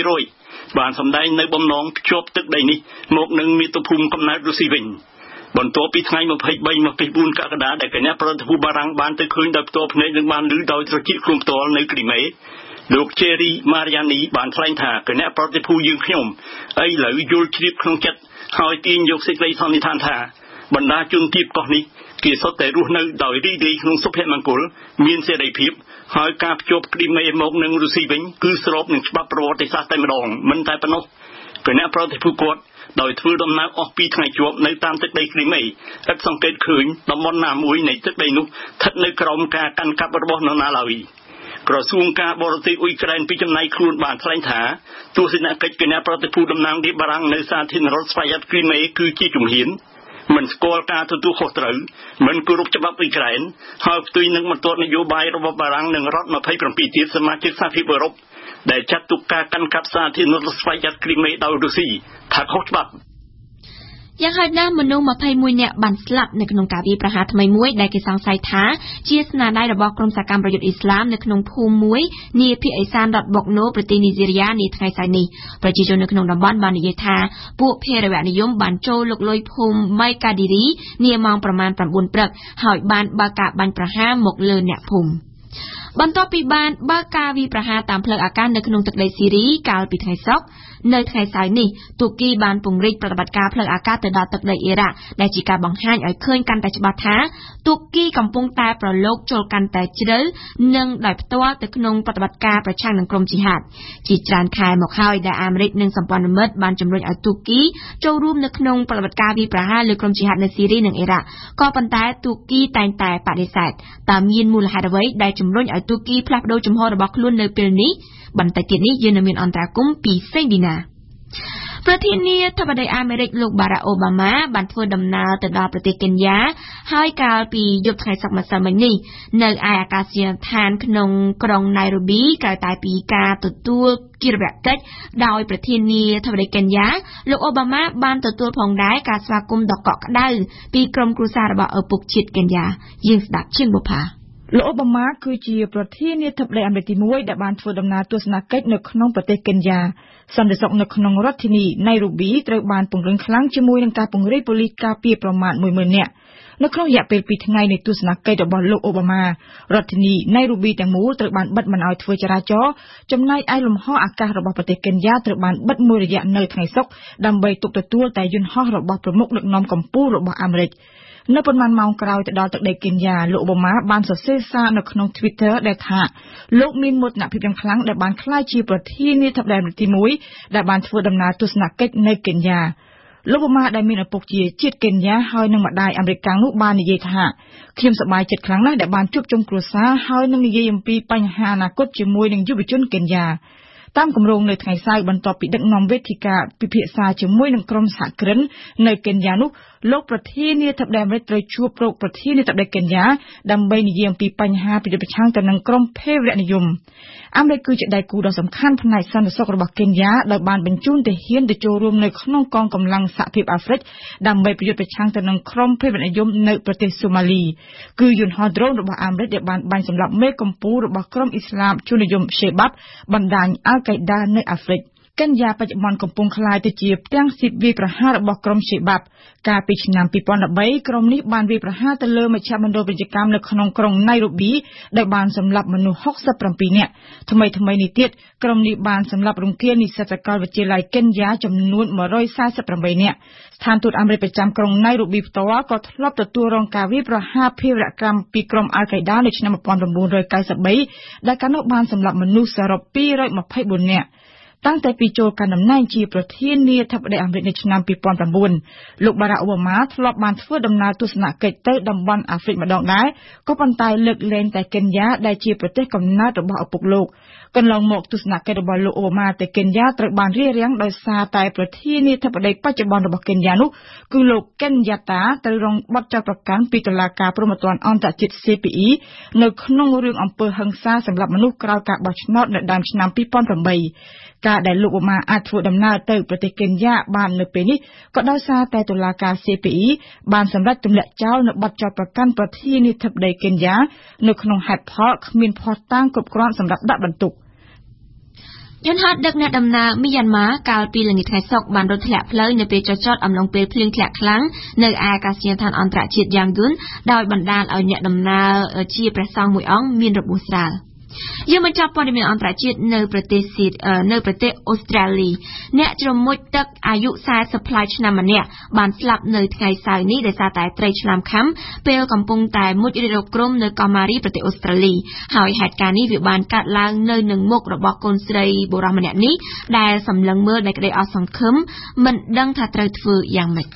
90% បានសម្ដែងនៅបំណងភ្ជាប់ទឹកដីនេះមកនឹងមាតុភូមិកំណើតរុស្ស៊ីវិញបន្ទាប់ពីថ្ងៃ23-24 កក្កដាដែលគណៈប្រតិភូបារាំងបានទៅឃើញដោយផ្ទាល់ភ្នែកនិងបានឮដោយត្រចៀកខ្លួនផ្ទាល់នៅគ្រីមេលោក Thierry Mariani បានថ្លែងថាគណៈប្រតិភូយើងខ្ញុំឥឡូវយល់ជ្រាបក្នុងចិត្តហើយទាញយកសេចក្តីសន្និដ្ឋានថាបណ្ដាជនទីបកោះនេះគេសុទ្ធតែរស់នៅដោយរីករាយក្នុងសុភមង្គលមានសេរីភាពហើយការភ្ជាប់គ្រីមេមកនឹងរុស្ស៊ីវិញគឺស្របនឹងច្បាប់ប្រវត្តិសាស្ត្រតែម្ដងមិនតែប៉ុណ្ណោះគណៈប្រតិភូគាត់ដោយធ្វើដំណើរអស់2ថ្ងៃជាប់នៅតាមទឹកដីគ្រីមេឥតសង្កេតឃើញតំបន់ណាមួយនៃទឹកដីនោះស្ថិតនៅក្រោមការកាន់កាប់របស់នរណាឡើយក្រសួងការបរទេសអ៊ុយក្រែនពីចំណៃខ្លួនបានថ្លែងថាទស្សនកិច្ចគណៈប្រតិភូតំណាងរាស្ត្របារាំងនៅសាធារណរដ្ឋស្វយ័តគ្រីមេគឺជាជំហានមិនស្គាល់ការទទួលខុសត្រូវមិនគោរពច្បាប់អ៊ុយក្រែនហើយផ្ទុយនឹងបន្ទាត់នយោបាយរបស់បារាំងនិងរដ្ឋ27ទៀតសមាជិកសហភាពអឺរ៉ុបដែលចាត់ទុកការកាន់កាប់សាធារណរដ្ឋស្វយ័តគ្រីមេដោយរុស្ស៊ីថាខុសច្បាប់យ៉ាងហោចណាស់មនុស្ស21នាក់បានស្លាប់នៅក្នុងការវាយប្រហារថ្មីមួយដែលគេសង្ស័យថាជាស្នាដៃរបស់ក្រុមសកម្មប្រយុទ្ធអ៊ីស្លាមនៅក្នុងភូមិមួយនាភាគឦសានរដ្ឋបុកណូប្រទេសនីហ្សេរីយ៉ានាថ្ងៃស្អែកនេះប្រជាជននៅក្នុងតំបន់បាននិយាយថាពួកភេរវនិយមបានចូលលុកលុយភូមិម៉ៃកាឌីរីនាម៉ោងប្រមាណ 9 ព្រឹកហើយបានបើកការបាញ់ប្រហារមកលើអ្នកភូមិបន្ទាប់ពីបានបើកការវាយប្រហារតាមផ្លូវអាកាសនៅក្នុងទឹកដីស៊ីរីកាលពីថ្ងៃសុក្រនៅថ្ងៃស្អែកនេះទូគីបានពង្រីកប្រតិបត្តិការផ្លូវអាកាសទៅដល់ទឹកដីអ៊ីរ៉ាក់ដែលជាការបង្ហាញឲ្យឃើញកាន់តែច្បាស់ថាទូគីកំពុងតែប្រឡូកចូលកាន់តែជ្រៅនិងដោយផ្ទាល់ទៅក្នុងប្រតិបត្តិការប្រឆាំងនឹងក្រុមជីហាតជាច្រើនខែមកហើយដែលអាមេរិកនិងសម្ព័ន្ធមិត្តបានជំរុញឲ្យទូគីចូលរួមនៅក្នុងប្រតិបត្តិការវាយប្រហារលើក្រុមជីហាតនៅស៊ីរីនិងអ៊ីរ៉ាក់ក៏ប៉ុន្តែទូគីតែងតែបដិសេធតើមានមូលហេតុអ្វីដែលជំរុញឲ្យទូគីផ្លាស់ប្តូរជំហររបស់ខ្លួននៅពេលនេះបន្តិចទៀតនេះយើងនឹងមានអន្តរាគមន៍ពីសេងឌីណាប្រធានាធិបតីអាមេរិកលោកបារ៉ាក់អូបាម៉ាបានធ្វើដំណើរទៅដល់ប្រទេសកេនយ៉ាហើយកាលពីយប់ថ្ងៃសុក្រម្សិលមិញនេះនៅឯអាកាសយានដ្ឋានក្នុងក្រុងណៃរ៉ូប៊ីក្រោយតែពីការទទួលគិរវកិច្ចដោយប្រធានាធិបតីកេនយ៉ាលោកអូបាម៉ាបានទទួលផងដែរការស្វាគមន៍ដ៏កក់ក្ដៅពីក្រុមគ្រួសាររបស់ឪពុកជាតិកេនយ៉ាយើងស្ដាប់ជាងបុប្ផាលោកអូបាម៉ាគឺជាប្រធានាធិបតីអាមេរិកទី1ដែលបានធ្វើដំណើរទស្សនកិច្ចនៅក្នុងប្រទេសកេនយ៉ាសន្តិសុខនៅក្នុងរដ្ឋធានីណៃរ៉ូប៊ីត្រូវបានពង្រឹងខ្លាំងជាមួយនឹងការពង្រាយប៉ូលីសការពារប្រមាណ 10,000 នាក់នៅក្នុងរយៈពេល2ថ្ងៃនៃទស្សនកិច្ចរបស់លោកអូបាម៉ារដ្ឋធានីណៃរ៉ូប៊ីទាំងមូលត្រូវបានបិទមិនឲ្យធ្វើចរាចរណ៍ចំណែកឯលំហអាកាសរបស់ប្រទេសកេនយ៉ាត្រូវបានបិទមួយរយៈនៅថ្ងៃសុក្រដើម្បីទុកទទួលតែយន្តហោះរបស់ប្រមុខដឹកនាំកម្ពុជារបស់អាមេរិកនៅប៉ុន្មានម៉ោងក្រោយទៅដល់ទឹកដីកេនយ៉ាលោកអូបាម៉ាបានសរសេរសារនៅក្នុង Twitter ដែលថាលោកមានមោទនភាពយ៉ាងខ្លាំងដែលបានក្លាយជាប្រធានាធិបតីអាមេរិកទី1ដែលបានធ្វើដំណើរទស្សនកិច្ចនៅកេនយ៉ាលោកអូបាម៉ាដែលមានឪពុកជាជាតិកេនយ៉ាហើយនិងម្ដាយអាមេរិកកាំងនោះបាននិយាយថាខ្ញុំសប្បាយចិត្តខ្លាំងណាស់ដែលបានជួបជុំគ្រួសារហើយនឹងនិយាយអំពីបញ្ហាអនាគតជាមួយនឹងយុវជនកេនយ៉ាតាមគម្រោងនៅថ្ងៃសៅរ៍បន្ទាប់ពីដឹកនាំវេទិកាពិភាក្សាជាមួយនឹងក្រុមសហគ្រិននៅកេនយ៉ានោះលោកប្រធានាធិបតីអាមេរិកត្រូវជួបរកប្រធានាធិបតីកេនយ៉ាដើម្បីនិយាយអំពីបញ្ហាប្រយុទ្ធប្រឆាំងទៅនឹងក្រុមភេរវនិយមអាមេរិកគឺជាដៃគូដ៏សំខាន់ផ្នែកសន្តិសុខរបស់កេនយ៉ាដោយបានបញ្ជូនទាហានទៅចូលរួមនៅក្នុងកងកម្លាំងសហភាពអាហ្វ្រិកដើម្បីប្រយុទ្ធប្រឆាំងទៅនឹងក្រុមភេរវនិយមនៅប្រទេសសូម៉ាលីគឺយន្តហោះដ្រូនរបស់អាមេរិកដែលបានបាញ់សម្លាប់មេកំពូលរបស់ក្រុមអ៊ីស្លាមជននិយម Shebab បណ្ដាញអាល់កៃដានៅអាហ្វ្រិកកិនយ៉ាបច្ចុប្បន្នកំពុងក្លាយទៅជាផ្ទាំងស៊ីបវាយប្រហាររបស់ក្រុមជាបាប់កាលពីឆ្នាំ2013ក្រុមនេះបានវាយប្រហារទៅលើមជ្ឈមណ្ឌលពាណិជ្ជកម្មនៅក្នុងក្រុងណៃរ៉ូប៊ីដោយបានសម្លាប់មនុស្ស67នាក់ថ្មីនេះទៀតក្រុមនេះបានសម្លាប់រង្គាលនិស្សិតសាកលវិទ្យាល័យកិនយ៉ាចំនួន148នាក់ស្ថានទូតអាមេរិកប្រចាំក្រុងណៃរ៉ូប៊ីផ្ទាល់ក៏ធ្លាប់ទទួលរងការវាយប្រហារភេរវកម្មពីក្រុមអាល់កៃដានៅឆ្នាំ1993ដែលកាលនោះបានសម្លាប់មនុស្សសរុប224នាក់តាំងតែពីចូលកាន់តំណែងជាប្រធានាធិបតីអាមេរិកនៅឆ្នាំ2009លោកបារ៉ាក់អូបាម៉ាធ្លាប់បានធ្វើដំណើរទស្សនកិច្ចទៅតំបន់អាហ្វ្រិកម្ដងដែរក៏ប៉ុន្តែលើកលែងតែកិនយ៉ាដែលជាប្រទេសកំណើតរបស់ឪពុកលោកកន្លងមកទស្សនកិច្ចរបស់លោកអូបាម៉ាទៅកិនយ៉ាត្រូវបានរារាំងដោយសារតែប្រធានាធិបតីបច្ចុប្បន្នរបស់កិនយ៉ានោះគឺលោកកិនយ៉ាតាត្រូវរងបទចោទប្រកាន់ពីតុលាការព្រហ្មទណ្ឌអន្តរជាតិ CPE នៅក្នុងរឿងអំពើហិង្សាសម្រាប់មនុស្សក្រោយការបោះឆ្នោតនៅដើមឆ្នាំ2008ការដែលលោកអូបាម៉ាអាចធ្វើដំណើរទៅប្រទេសកិនយ៉ាបាននៅពេលនេះក៏ដោយសារតែតុលាការ CPE បានសម្រេចទម្លាក់ចោលនៅបទចោទប្រកាន់ប្រធានាធិបតីកិនយ៉ានៅក្នុងហេតុផលគ្មានភស្តុតាងគ្រប់គ្រាន់សម្រាប់ដាក់បន្ទុកយន្តហោះដឹកអ្នកដំណើរមីយ៉ាន់ម៉ាកាលពីល្ងាចថ្ងៃសុក្របានរត់ធ្លាក់ផ្លូវនៅពេលចចតអំឡុងពេលភ្លៀងធ្លាក់ខ្លាំងនៅឯអាកាសយានដ្ឋានអន្តរជាតិយ៉ាងហ្គួនដោយបណ្ដាលឲ្យអ្នកដំណើរជាព្រះសង្ឃមួយអង្គមានរបួសស្រាលយើងបញ្ចប់ព័ត៌មានអន្តរជាតិនៅប្រទេសអូស្ត្រាលីអ្នកជ្រមុជទឹកអាយុ40ប្លាយឆ្នាំម្នាក់បានស្លាប់នៅថ្ងៃសៅរ៍នេះដោយសារតែត្រីឆ្លាមខាំពេលកំពុងតែមុជរារក្រុមនៅកូម៉ារីប្រទេសអូស្ត្រាលីហើយហេតុការណ៍នេះវាបានកើតឡើងនៅនឹងមុខរបស់កូនស្រីបុរសម្នាក់នេះដែលសម្លឹងមើលដោយក្តីអស់សង្ឃឹមមិនដឹងថាត្រូវធ្វើយ៉ាងម៉េច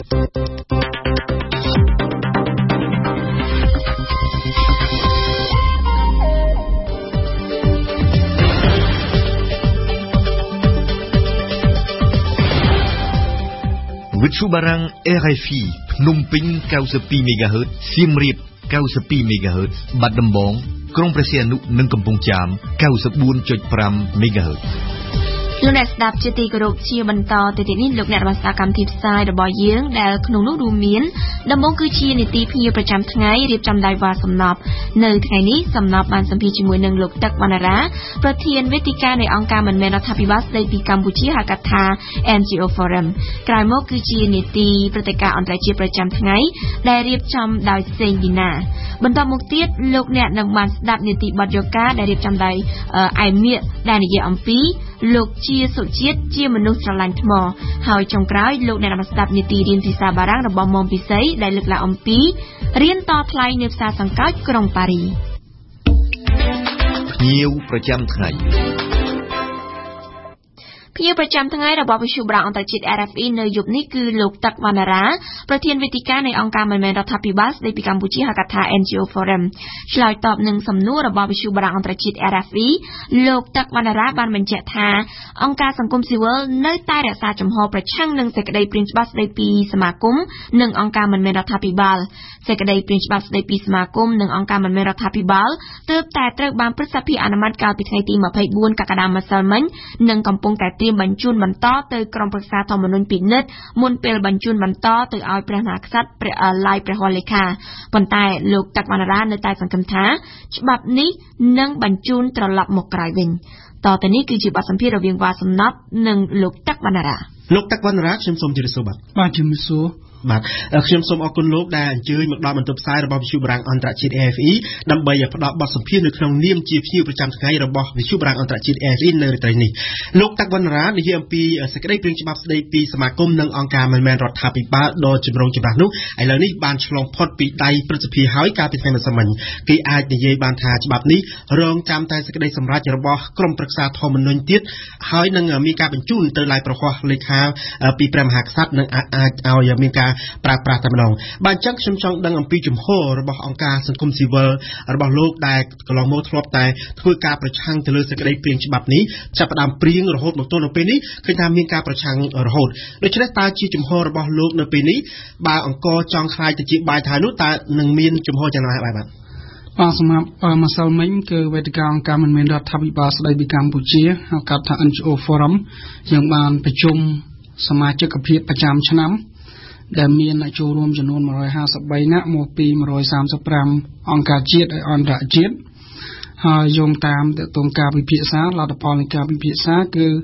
វិទ្យុបារាំង RFI ភ្នំពេញ 92 MHz សៀមរាប 92 MHz បាត់ដំបងក្រុងព្រះសីហនុនិងកំពង់ចាម 94.5 MHz លោកអ្នកស្ដាប់ជាទីគោរពជាបន្តទៅទៀតនេះលោកអ្នកបានស្ដាប់កម្មវិធីផ្សាយរបស់យើងដែលក្នុងនោះរួមមានដំបូងគឺជានីតិភ្ញាប្រចាំថ្ងៃរៀបចំដោយវ៉ាសំណប់នៅថ្ងៃនេះសំណប់បានសម្ភាសជាមួយនឹងលោកទឹកវណ្ណារាប្រធានវេទិកានៃអង្គការមិនមែនរដ្ឋាភិបាលស្ដីពីកម្ពុជាហៅកាត់ថា NGO Forum ក្រោយមកគឺជានីតិព្រឹត្តិការណ៍អន្តរជាតិប្រចាំថ្ងៃដែលរៀបចំដោយសេងឌីណាបន្តមកទៀតលោកអ្នកនឹងបានស្ដាប់នីតិបទយោការដែលរៀបចំដោយអែមៀកដែលនិយាយអំពីលោកជាសុជាតិជាមនុស្សស្រឡាញ់ថ្មហើយចុងក្រោយលោកអ្នកបានស្ដាប់នីតិរៀនភាសាបារាំងរបស់មុំពិសីដែលលើកឡើងអំពីរៀនតថ្លៃនៅផ្សារសង្កោចក្រុងប៉ារីភ្ញៀវប្រចាំថ្ងៃភ្ញៀវប្រចាំថ្ងៃរបស់វិទ្យុបារាំងអន្តរជាតិ RFE នៅយប់នេះគឺលោកទឹកវណ្ណារាប្រធានវេទិកានៃអង្គការមិនមែនរដ្ឋាភិបាលស្ដីពីកម្ពុជាហៅកាត់ថា NGO Forum ឆ្លើយតបនឹងសំណួររបស់វិទ្យុបារាំងអន្តរជាតិ RFE លោកទឹកវណ្ណារាបានបញ្ជាក់ថាអង្គការសង្គមស៊ីវិលនៅតែរក្សាជំហរប្រឆាំងនឹងសេចក្តីព្រាងច្បាប់ស្ដីពីសមាគមនិងអង្គការមិនមែនរដ្ឋាភិបាលសេចក្តីព្រាងច្បាប់ស្ដីពីសមាគមនិងអង្គការមិនមែនរដ្ឋាភិបាលទើបតែត្រូវបានព្រឹទ្ធសភាអនុម័តកាលពីថ្ងៃទី24កក្កដាម្សិលមិញនិងកំពុងតែបញ្ជូនបន្តទៅក្រុមប្រឹក្សាធម្មនុញ្ញពិនិត្យមុនពេលបញ្ជូនបន្តទៅឲ្យព្រះមហាក្សត្រឡាយព្រះហស្ថលេខាប៉ុន្តែលោកទឹកវណ្ណារានៅតែសង្ឃឹមថាច្បាប់នេះនឹងបញ្ជូនត្រឡប់មកក្រោយវិញតទៅនេះគឺជាបទសម្ភាសន៍រវាងវ៉ាសំណប់និងលោកទឹកវណ្ណារាលោកទឹកវណ្ណារាខ្ញុំសូមជម្រាបសួរបាទជំរាបសួរបាទខ្ញុំសូមអរគុណលោកដែលអញ្ជើញមកដល់បន្ទប់ផ្សាយរបស់វិទ្យុបារាំងអន្តរជាតិ AFE ដើម្បីផ្ដល់បទសម្ភាសន៍នៅក្នុងនាមជាភ្ញៀវប្រចាំថ្ងៃរបស់វិទ្យុបារាំងអន្តរជាតិ AFE នៅរាត្រីនេះលោកទឹកវណ្ណារានិយាយអំពីសេចក្តីព្រាងច្បាប់ស្តីពីសមាគមនិងអង្គការមិនមែនរដ្ឋាភិបាលដ៏ចម្រុងចម្រាស់នោះឥឡូវនេះបានឆ្លងផុតពីដៃព្រឹទ្ធសភាហើយកាលពីថ្ងៃម្សិលមិញគេអាចនិយាយបានថាច្បាប់នេះរងចាំតែសេចក្តីសម្រេចរបស់ក្រុមប្រឹក្សាធម្មនុញ្ញទៀតហើយនឹងមានការបញ្ជូនទៅឡាយព្រះហស្ថលេខាពីព្រះមហាក្សត្រនិងអាចឲ្យមានការប្រើប្រាស់តែម្ដងបាទអញ្ចឹងខ្ញុំចង់ដឹងអំពីជំហររបស់អង្គការសង្គមស៊ីវិលរបស់លោកដែលកន្លងមកធ្លាប់តែធ្វើការប្រឆាំងទៅលើសេចក្តីព្រាងច្បាប់នេះចាប់ផ្ដើមព្រៀងរហូតមកទល់នៅពេលនេះឃើញថាមានការប្រឆាំងរហូតដូច្នេះតើជាជំហររបស់លោកនៅពេលនេះបើអង្គចង់ខ្លាយទៅជាបាយថៅនោះតើនឹងមានជំហរយ៉ាងណាបាទបាទសម្រាប់ម្សិលមិញគឺវេទិកាអង្គការមិនមែនរដ្ឋាភិបាលស្ដីពីកម្ពុជាហៅកាត់ថា NGO Forum យើងបានប្រជុំសមាជិកភាពប្រចាំឆ្នាំដែលមានអ្នកចូលរួមចំនួន153នាក់មកពី135អង្គការជាតិហើយអន្តរជាតិហើយយោងតាមតើតងការពិភាក្សាលទ្ធផលនៃការពិភាក្សាគឺ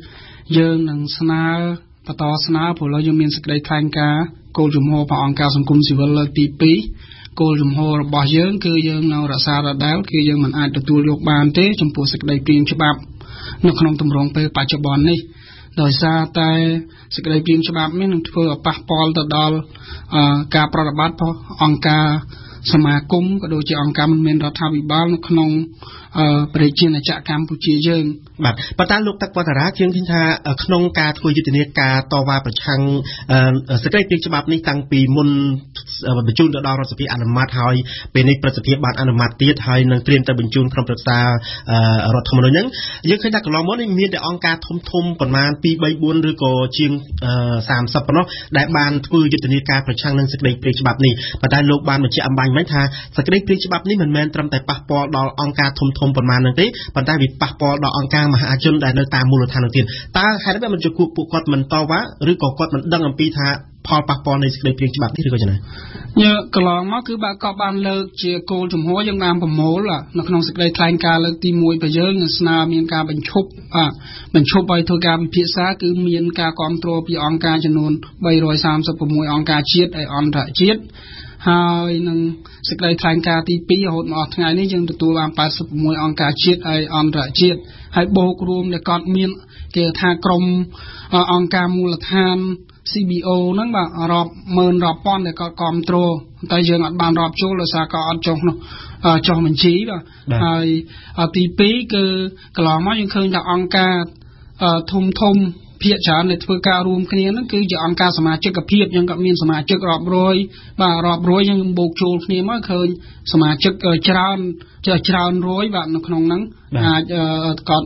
យើងនឹងស្នើបន្តស្នើព្រោះเราយើងមានសេចក្តីថ្លែងការណ៍គោលជំហររបស់អង្គការសង្គមស៊ីវិលលើកទី2គោលជំហររបស់យើងគឺយើងនៅរក្សាដដែលគឺយើងមិនអាចទទួលយកបានទេចំពោះសេចក្តីព្រាងច្បាប់នៅក្នុងទម្រង់ពេលបច្ចុប្បន្ននេះដោយសារតែសេចក្តីព្រាងច្បាប់នេះនឹងធ្វើឲ្យប៉ះពាល់ទៅដល់ការប្រតិបត្តិរបស់អង្គការសមាគមក៏ដូចជាអង្គការមិនមែនរដ្ឋាភិបាលនៅក្នុងប្រជាជាតិកម្ពុជាយើងបាទប៉ុន្តែលោកទឹកវឌ្ឍរាជាងឃើញថាក្នុងការធ្វើយុទ្ធនាការតវ៉ាប្រឆាំងសេចក្តីព្រាងច្បាប់នេះតាំងពីមុនបញ្ជូនទៅដល់រដ្ឋសភាអនុម័តហើយពេលនេះព្រឹទ្ធសភាបានអនុម័តទៀតហើយនឹងត្រៀមទៅបញ្ជូនក្រុមប្រឹក្សារដ្ឋធម្មនុញ្ញហ្នឹងយើងឃើញថាកន្លងមកនេះមានតែអង្គការធំប្រមាណ2 3 4ឬក៏ជាង30ប៉ុណ្ណោះដែលបានធ្វើយុទ្ធនាការប្រឆាំងនឹងសេចក្តីព្រាងច្បាប់នេះប៉ុន្តែលោកបានបញ្ជាក់អំបញ្ញមិញថាសេចក្តីព្រាងច្បាប់នេះមិនមែនត្រឹមតែប៉ះពាល់ដល់អង្គការធំប៉ុន្មាននោះទេប៉ុន្តែវាប៉ះពាល់ដល់អង្គការមហាជនដែលនៅតាមមូលដ្ឋាននោះទៀតតើហេតុអ្វីមិនជាពួកគាត់មិនតវ៉ាឬក៏គាត់មិនដឹងអំពីថាផលប៉ះពាល់នៃសេចក្តីព្រាងច្បាប់នេះឬក៏យ៉ាងណាយើងកន្លងមកគឺបើក៏បានលើកជាគោលជំហរយើងបានប្រមូលនៅក្នុងសេចក្តីថ្លែងការណ៍លើកទី1របស់យើងស្នើមានការបញ្ឈប់ឲ្យធ្វើការពិភាក្សាគឺមានការគ្រប់គ្រងពីអង្គការចំនួន336អង្គការជាតិហើយអន្តរជាតិហើយនឹងសេចក្តីថ្លែងការណ៍ទី2រហូតមកថ្ងៃនេះយើងទទួលបាន86អង្គការជាតិហើយអន្តរជាតិហើយបូករួមដែលគាត់មានគេថាក្រុមអង្គការមូលដ្ឋាន CBO ហ្នឹងបាទរាប់ម៉ឺនរាប់ពាន់ដែលគាត់គ្រប់គ្រងតែយើងអត់បានរាប់ចូលដោយសារគាត់អត់ចុះបញ្ជីបាទហើយទី2គឺកន្លងមកយើងឃើញថាអង្គការធំភាគច្រើនដែលធ្វើការរួមគ្នាហ្នឹងគឺជាអង្គការសមាជិកភាពយើងក៏មានសមាជិករាប់រយយើងបូកចូលគ្នាមកឃើញសមាជិកច្រើនរយបាទនៅក្នុងហ្នឹងអាចគាត់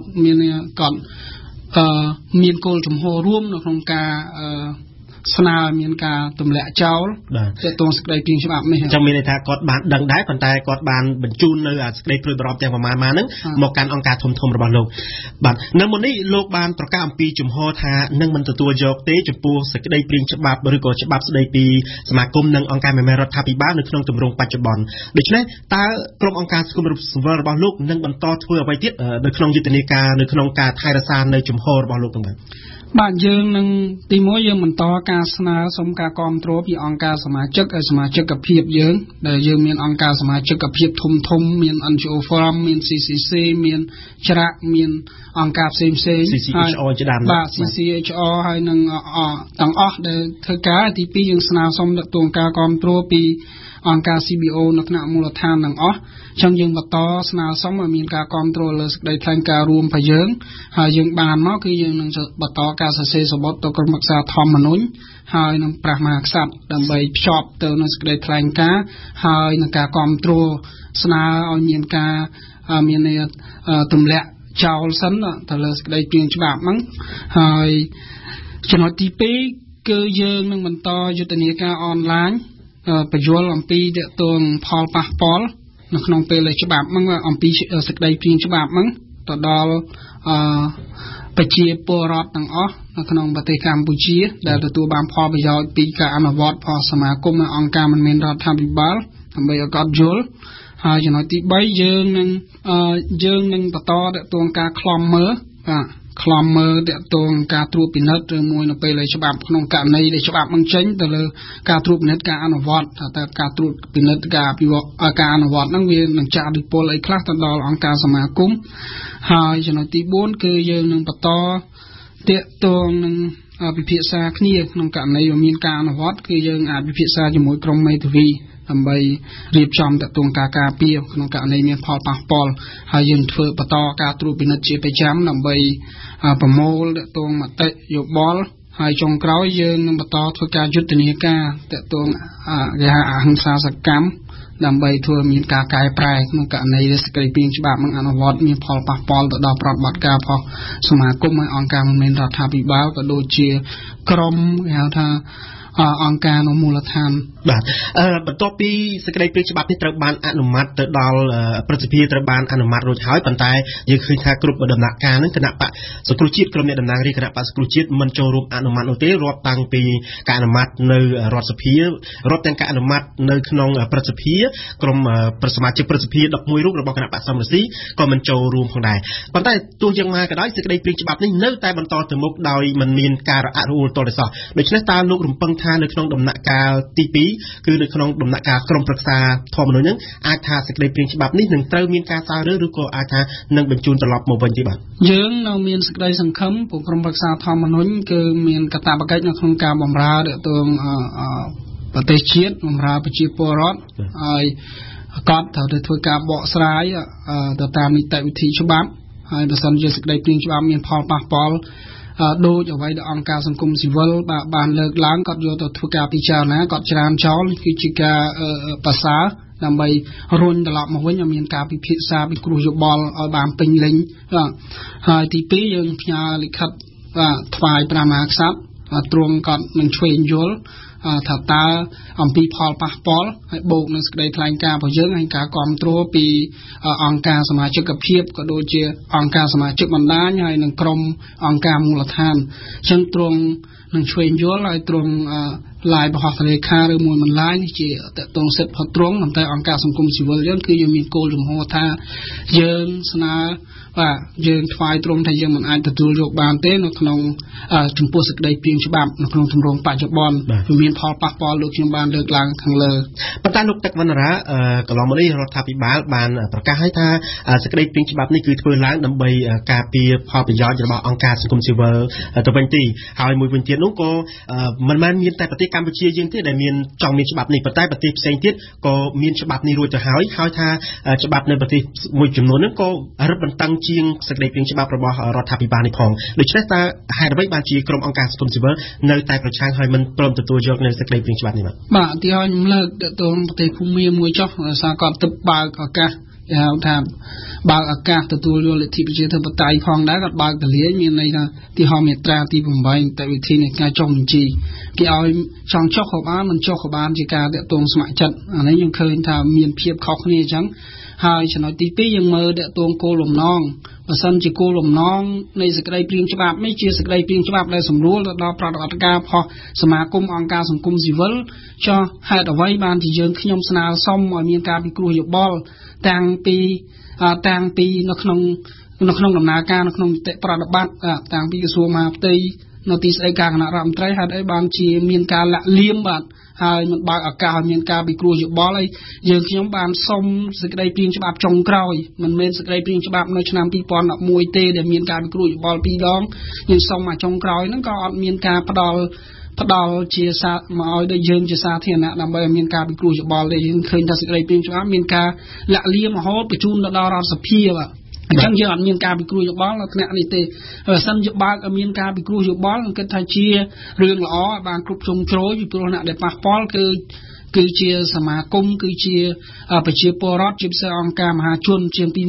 មានគោលជំហររួមនៅក្នុងការស្នើមានការទម្លាក់ចោលទាក់ទងសេចក្តីព្រាងច្បាប់នេះចាំមានន័យថាគាត់បានដឹងដែរប៉ុន្តែគាត់បានបញ្ជូននៅសេចក្តីព្រួយបារម្ភទាំងប្រមាណហ្នឹងមកកាន់អង្គការធំរបស់លោកបាទនៅមុននេះលោកបានប្រកាសអំពីជំហរថានឹងមិនទទួលយកទេចំពោះសេចក្តីព្រាងច្បាប់ឬក៏ច្បាប់ស្តីពីសមាគមនិងអង្គការមេរដ្ឋាភិបាលនៅក្នុងទម្រង់បច្ចុប្បន្នដូច្នេះតើក្រុមអង្គការសង្គមស៊ីវិលរបស់លោកនឹងបន្តធ្វើអ្វីទៀតនៅក្នុងយុទ្ធនាការនៅក្នុងការថែរក្សានៅជំហររបស់លោកទាំងបាទយើងនឹងទី1យើងបន្តការស្នើសុំការគាំទ្រពីអង្គការសមាជិកឲ្យសមាជិកភាពយើងដែលយើងមានអង្គការសមាជិកភាពធំមាន NGO Forum មាន CCC មានច្រាក់មានអង្គការផ្សេង CCHR ជាដើមបាទ CCHR ហើយនឹងទាំងអស់ដែលធ្វើការទី2យើងស្នើសុំទាក់ទងការគាំទ្រពីអង្គការ CBO នៅថ្នាក់មូលដ្ឋានទាំងអស់ចឹងយើងបន្តស្នើសុំឲ្យមានការគាំទ្រលើសេចក្តីថ្លែងការណ៍រួមរបស់យើងហើយយើងបានមកគឺយើងនឹងបន្តការសរសេរសម្បត្តិទៅក្រុមប្រឹក្សាធម្មនុញ្ញហើយនឹងព្រះមហាក្សត្រដើម្បីភ្ជាប់ទៅនឹងសេចក្តីថ្លែងការណ៍ហើយនឹងការគាំទ្រស្នើឲ្យមានការទម្លាក់ចោលសិនទៅលើសេចក្តីព្រាងច្បាប់ហ្នឹងហើយចំណុចទី2គឺយើងនឹងបន្តយុទ្ធនាការអនឡាញបញ្យល់អំពីទាក់ទងផលប៉ះពាល់នៅក្នុងពេលច្បាប់ហ្នឹងអំពីសេចក្តីព្រាងច្បាប់ហ្នឹងទៅដល់ប្រជាពលរដ្ឋទាំងអស់នៅក្នុងប្រទេសកម្ពុជាដែលទទួលបានផលប្រយោជន៍ពីការអនុវត្តរបស់សមាគមនិងអង្គការមិនមែនរដ្ឋាភិបាលដើម្បីឲ្យគាត់យល់ហើយចំណុចទី3យើងនឹងបន្តទាក់ទងការខ្លំមើលទាក់ទងការត្រួតពិនិត្យឬមួយនៅពេលច្បាប់ក្នុងករណីដែលច្បាប់មិនចេញទៅលើការត្រួតពិនិត្យការអនុវត្តតែការត្រួតពិនិត្យការអនុវត្តហ្នឹងវានឹងចាក់ឥទ្ធិពលអីខ្លះទៅដល់អង្គការសមាគមហើយចំណុចទី4គឺយើងនឹងបន្តទាក់ទងនឹងពិភាក្សាគ្នាក្នុងករណីមានការអនុវត្តគឺយើងអាចពិភាក្សាជាមួយក្រុមមេធាវីដើម្បីរៀបចំទាក់ទងការការពារក្នុងករណីមានផលប៉ះពាល់ហើយយើងធ្វើបន្តការត្រួតពិនិត្យជាប្រចាំដើម្បីប្រមូលទាក់ទងមតិយោបល់ហើយចុងក្រោយយើងនឹងបន្តធ្វើការយុទ្ធនាការទាក់ទងគេហៅអហិង្សាសកម្មដើម្បីធ្វើមានការកែប្រែក្នុងករណីសេចក្តីព្រាងច្បាប់នឹងអនុវត្តមានផលប៉ះពាល់ទៅដល់ប្រតិបត្តិការរបស់សមាគមនិងអង្គការមិនមែនរដ្ឋាភិបាលក៏ដូចជាក្រុមគេហៅថាអង្គការនៅមូលដ្ឋានបាទបន្ទាប់ពីសេចក្តីព្រាងច្បាប់នេះត្រូវបានអនុម័តទៅដល់ប្រតិភិត្រូវបានអនុម័តរួចហើយប៉ុន្តែយើងឃើញថាគ្រប់ដំណាក់កាលនឹងគណៈបកសង្គ្រោះជាតិក្រុមអ្នកតំណាងរាស្ត្រគណៈបកសង្គ្រោះជាតិមិនចូលរួមអនុម័តនោះទេរាប់តាំងពីការអនុម័តនៅរដ្ឋសភារាប់ទាំងការអនុម័តនៅក្នុងប្រតិភិក្រុមសមាជិកប្រតិភិ11រូបរបស់គណៈបកសំរងស៊ីក៏មិនចូលរួមផងដែរប៉ុន្តែទោះយ៉ាងណាក៏ដោយសេចក្តីព្រាងច្បាប់នេះនៅតែបន្តទៅមុខដោយមិនមានការរអាក់រអួលទាល់តែសោះដូច្នេះតើលោករំពឹងថានៅក្នុងដំណាក់កាលទី2គឺនៅក្នុងដំណាក់កាលក្រុមប្រឹក្សាធម្មនុញ្ញនឹងអាចថាសេចក្តីព្រាងច្បាប់នេះនឹងត្រូវមានការសាវរើឬក៏អាចថានឹងបញ្ជូនត្រឡប់មកវិញទេបាទយើងនៅមានសេចក្តីសង្ឃឹមពួកក្រុមប្រឹក្សាធម្មនុញ្ញគឺមានកាតព្វកិច្ចនៅក្នុងការបម្រើទាក់ទងប្រទេសជាតិបម្រើប្រជាពលរដ្ឋហើយគាត់ត្រូវទៅធ្វើការបកស្រាយទៅតាមនីតិវិធីច្បាប់ហើយបើសិនជាសេចក្តីព្រាងច្បាប់មានផលប៉ះពាល់ដូចអ្វីដែលអង្គការសង្គមស៊ីវិលបានលើកឡើងគាត់យកទៅធ្វើការពិចារណាគាត់ច្រានចោលគឺជាការប្រសើរដើម្បីរុញត្រឡប់មកវិញឲ្យមានការពិភាក្សាពិគ្រោះយោបល់ឲ្យបានពេញលេញហើយទី2យើងផ្ញើលិខិតថ្វាយព្រះមហាក្សត្រទ្រង់គាត់នឹងឆ្វេងយល់ថាតើអំពីផលប៉ះពាល់ហើយបូកនឹងសេចក្តីថ្លែងការណ៍របស់យើងហើយការគ្រប់គ្រងពីអង្គការសមាជិកភាពក៏ដូចជាអង្គការសមាជិកបណ្ដាញហើយនិងក្រុមអង្គការមូលដ្ឋានអញ្ចឹងទ្រង់នឹងឆ្វេងយល់ហើយទ្រង់ឡាយបហោះលេខាឬមួយមិនឡាយនេះជាតកតងសិទ្ធិផុតទ្រង់តែអង្គការសង្គមស៊ីវិលយើងគឺយើងមានគោលជំហរថាយើងស្នើយើងថ្វាយទ្រង់ថាយើងមិនអាចទទួលយកបានទេនៅក្នុងចំពោះសេចក្តីព្រាងច្បាប់នៅក្នុងទម្រង់បច្ចុប្បន្នវាមានផលប៉ះពាល់ដូចខ្ញុំបានលើកឡើងខាងលើប៉ុន្តែលោកទឹកវណ្ណរាកន្លងមកនេះរដ្ឋាភិបាលបានប្រកាសឲ្យថាសេចក្តីព្រាងច្បាប់នេះគឺធ្វើឡើងដើម្បីការពារផលប្រយោជន៍របស់អង្គការសង្គមស៊ីវិលទៅវិញទីហើយមួយវិញទៀតនោះក៏មិនមែនមានតែប្រទេសកម្ពុជាយើងទេដែលមានចង់មានច្បាប់នេះប៉ុន្តែប្រទេសផ្សេងទៀតក៏មានច្បាប់នេះរួចទៅហើយថាច្បាប់នៅប្រទេសមួយចំនួនហ្នឹងក៏រឹតបន្តឹងជាងសេចក្តីព្រាងច្បាប់របស់រដ្ឋាភិបាលនេះផងដូច្នេះតើហេតុអ្វីបានជាក្រុមអង្គការសង្គមស៊ីវិលនៅតែប្រឆាំងហើយមិនព្រមទទួលយកនៅសេចក្តីព្រាងច្បាប់នេះបាទទីឲ្យខ្ញុំលើកទៅប្រទេសភូមាមួយចុះសារគាត់ទៅបើកឱកាសគេហៅថាបើកឱកាសទទួលយកលទ្ធិប្រជាធិបតេយ្យផងដែរគាត់បើកទលាយមានន័យថាទីហោមេត្រាទី8តែវិធីនៃការចុះបញ្ជីគេឲ្យចង់ចុះក៏បានមិនចុះក៏បានជាការតាក់ទងស្ម័គ្រចិត្តអានេះខ្ញុំឃើញថាមានភាពខុសគ្នាអញ្ចឹងហើយចំណុចទី2យើងមើលតាក់ទងគោលបំណងបើសិនជាគោលបំណងនៃសេចក្តីព្រាងច្បាប់នេះជាសេចក្តីព្រាងច្បាប់ដែលសម្រួលទៅដល់ប្រតិបត្តិការរបស់សមាគមអង្គការសង្គមស៊ីវិលចុះហេតុអ្វីបានជាយើងខ្ញុំស្នើសុំឲ្យមានការពិគ្រោះយោបល់តាំងពីនៅក្នុងដំណើរការនៅក្នុងនីតិប្រតិបត្តិតាំងពីក្រសួងមហាផ្ទៃនៅទីស្តីការគណៈរដ្ឋមន្ត្រីហេតុអីបានជាមានការលាក់លៀមបាទហើយមិនបើកឱកាសឲ្យមានការពិគ្រោះយោបល់ហើយយើងខ្ញុំបានសុំសេចក្តីព្រាងច្បាប់ចុងក្រោយមិនមែនសេចក្តីព្រាងច្បាប់នៅឆ្នាំ2011ទេដែលមានការពិគ្រោះយោបល់2ដងយើងសុំមកចុងក្រោយហ្នឹងក៏អត់មានការផ្ដល់ជាសារមកឲ្យដល់យើងជាសាធារណៈដើម្បីឲ្យមានការពិគ្រោះយោបល់ទេយើងឃើញថាសេចក្តីព្រាងច្បាប់មានការលាក់លៀមរហូតបញ្ជូនទៅដល់រដ្ឋសភាបាទអញ្ចឹងយើងអត់មានការពិគ្រោះយោបល់នៅថ្នាក់នេះទេបើសិនជាបើកឲ្យមានការពិគ្រោះយោបល់ខ្ញុំគិតថាជារឿងល្អឲ្យបានគ្រប់ជ្រុងជ្រោយពីព្រោះអ្នកដែលប៉ះពាល់គឺជាសមាគមគឺជាប្រជាពលរដ្ឋជាពិសេសអង្គការមហាជនជាង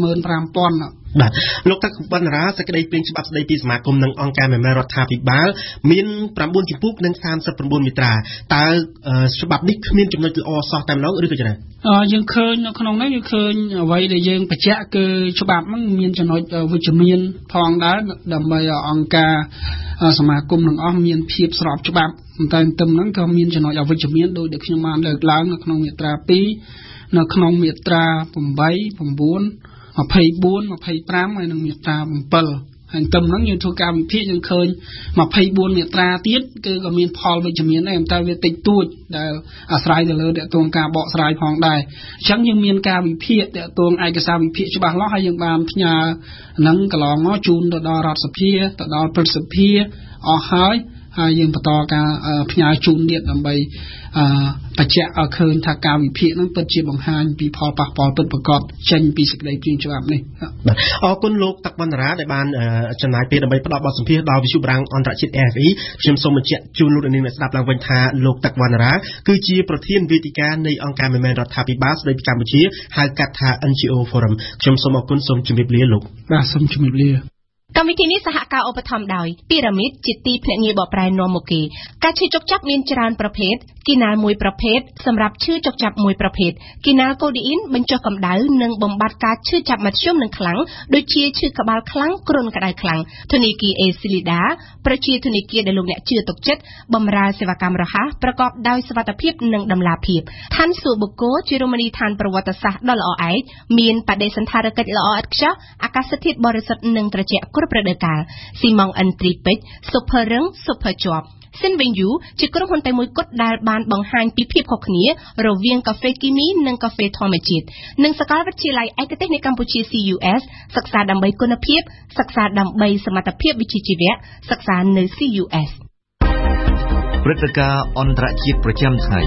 25,000 បាទលោកទឹកវណ្ណរាសេចក្តីព្រាងច្បាប់ស្តីពីសមាគមនិងអង្គការមេមែនរដ្ឋាភិបាលមាន9ជំពូកនិង39មាត្រាតើច្បាប់នេះគ្មានចំណុចល្អសោះតែម្ដងឬក៏យ៉ាងណាយើងឃើញនៅក្នុងនេះយើងឃើញអ្វីដែលយើងបញ្ជាក់គឺច្បាប់ហ្នឹងមានចំណុចវិជ្ជមានផងដែរដើម្បីឲ្យអង្គការសមាគមទាំងអស់មានភាពស្របច្បាប់តែទន្ទឹមហ្នឹងក៏មានចំណុចអវិជ្ជមានដោយដែលខ្ញុំបានលើកឡើងនៅក្នុងមាត្រា2នៅក្នុងមាត្រា8 9 24 25ហើយនិងមាត្រា7ហើយទៅហ្នឹងយើងធ្វើការវិភាគយើងឃើញ24មាត្រាទៀតគឺក៏មានផលវិជ្ជមានដែរតែវាតិចតួចដែលអាស្រ័យទៅលើតាក់ទងការបកស្រាយផងដែរអញ្ចឹងយើងមានការវិភាគតាក់ទងឯកសារវិភាគច្បាស់លាស់ហើយយើងបានផ្ញើហ្នឹងកន្លងមកជូនទៅដល់រដ្ឋសភាទៅដល់ព្រឹទ្ធសភាអស់ហើយយើងបន្តការផ្ញើជូនទៀតដើម្បីបញ្ជាក់ឲ្យឃើញថាការវិភាគហ្នឹងពិតជាបង្ហាញពីផលប៉ះពាល់ពិតប្រាកដចេញពីសេចក្តីព្រាងច្បាប់នេះបាទអរគុណលោកទឹកវណ្ណរាដែលបានចំណាយពេលដើម្បីផ្ដល់បទសម្ភាសន៍ដល់វិទ្យុបារាំងអន្តរជាតិ RFE ខ្ញុំសូមបញ្ជាក់ជូនលោកអ្នកស្ដាប់ឡើងវិញថាលោកទឹកវណ្ណរាគឺជាប្រធានវេទិកានៃអង្គការមេមែនរដ្ឋាភិបាលស្ដីពីកម្ពុជាហៅកាត់ថា NGO Forum ខ្ញុំសូមអរគុណសូមជម្រាបលាលោកបាទសូមជម្រាបលាកម្មវិធីនេះសហការឧបត្ថម្ភដោយពីរ៉ាមីតជាទីភ្នាក់ងារបកប្រែនាំមកគេការឈឺចុកចាប់មានច្រើនប្រភេទគីណាល់មួយប្រភេទសម្រាប់ឈឺចុកចាប់មួយប្រភេទគីណាល់កូឌីអ៊ីនបញ្ចុះកម្ដៅនិងបំបត្តិការឈឺចាប់មធ្យមនិងខ្លាំងដូចជាឈឺក្បាលខ្លាំងគ្រុនក្តៅខ្លាំងធនាគារអេស៊ីលីដាប្រជាធនាគារដែលលោកអ្នកជឿទុកចិត្តបម្រើសេវាកម្មរហ័សប្រកបដោយសុវត្ថិភាពនិងតម្លាភាពឋានសួគ៌បុគ្គលជារមណីយដ្ឋានប្រវត្តិសាស្ត្រដ៏ល្អឯកមានបដិសណ្ឋារកិច្ចល្អឥតខ្ចោះអាកាសធាតុបរិសុទ្ធនិងត្រជាក់គ្រប់រដូវកាលស៊ីម៉ង់អិនទ្រីពេជ្រស៊ុបភើរឹងស៊ុបភើជាប់សិនវិញយូជាក្រុមហ៊ុនតែមួយគត់ដែលបានបង្ហាញពីភាពខុសគ្នារវាងកាហ្វេគីមីនិងកាហ្វេធម្មជាតិនិងសាកលវិទ្យាល័យឯកទេសនៅកម្ពុជា CUS សិក្សាដើម្បីគុណភាពសិក្សាដើម្បីសមត្ថភាពវិជ្ជាជីវៈសិក្សានៅ CUS ព្រឹត្តិការណ៍អន្តរជាតិប្រចាំថ្ងៃ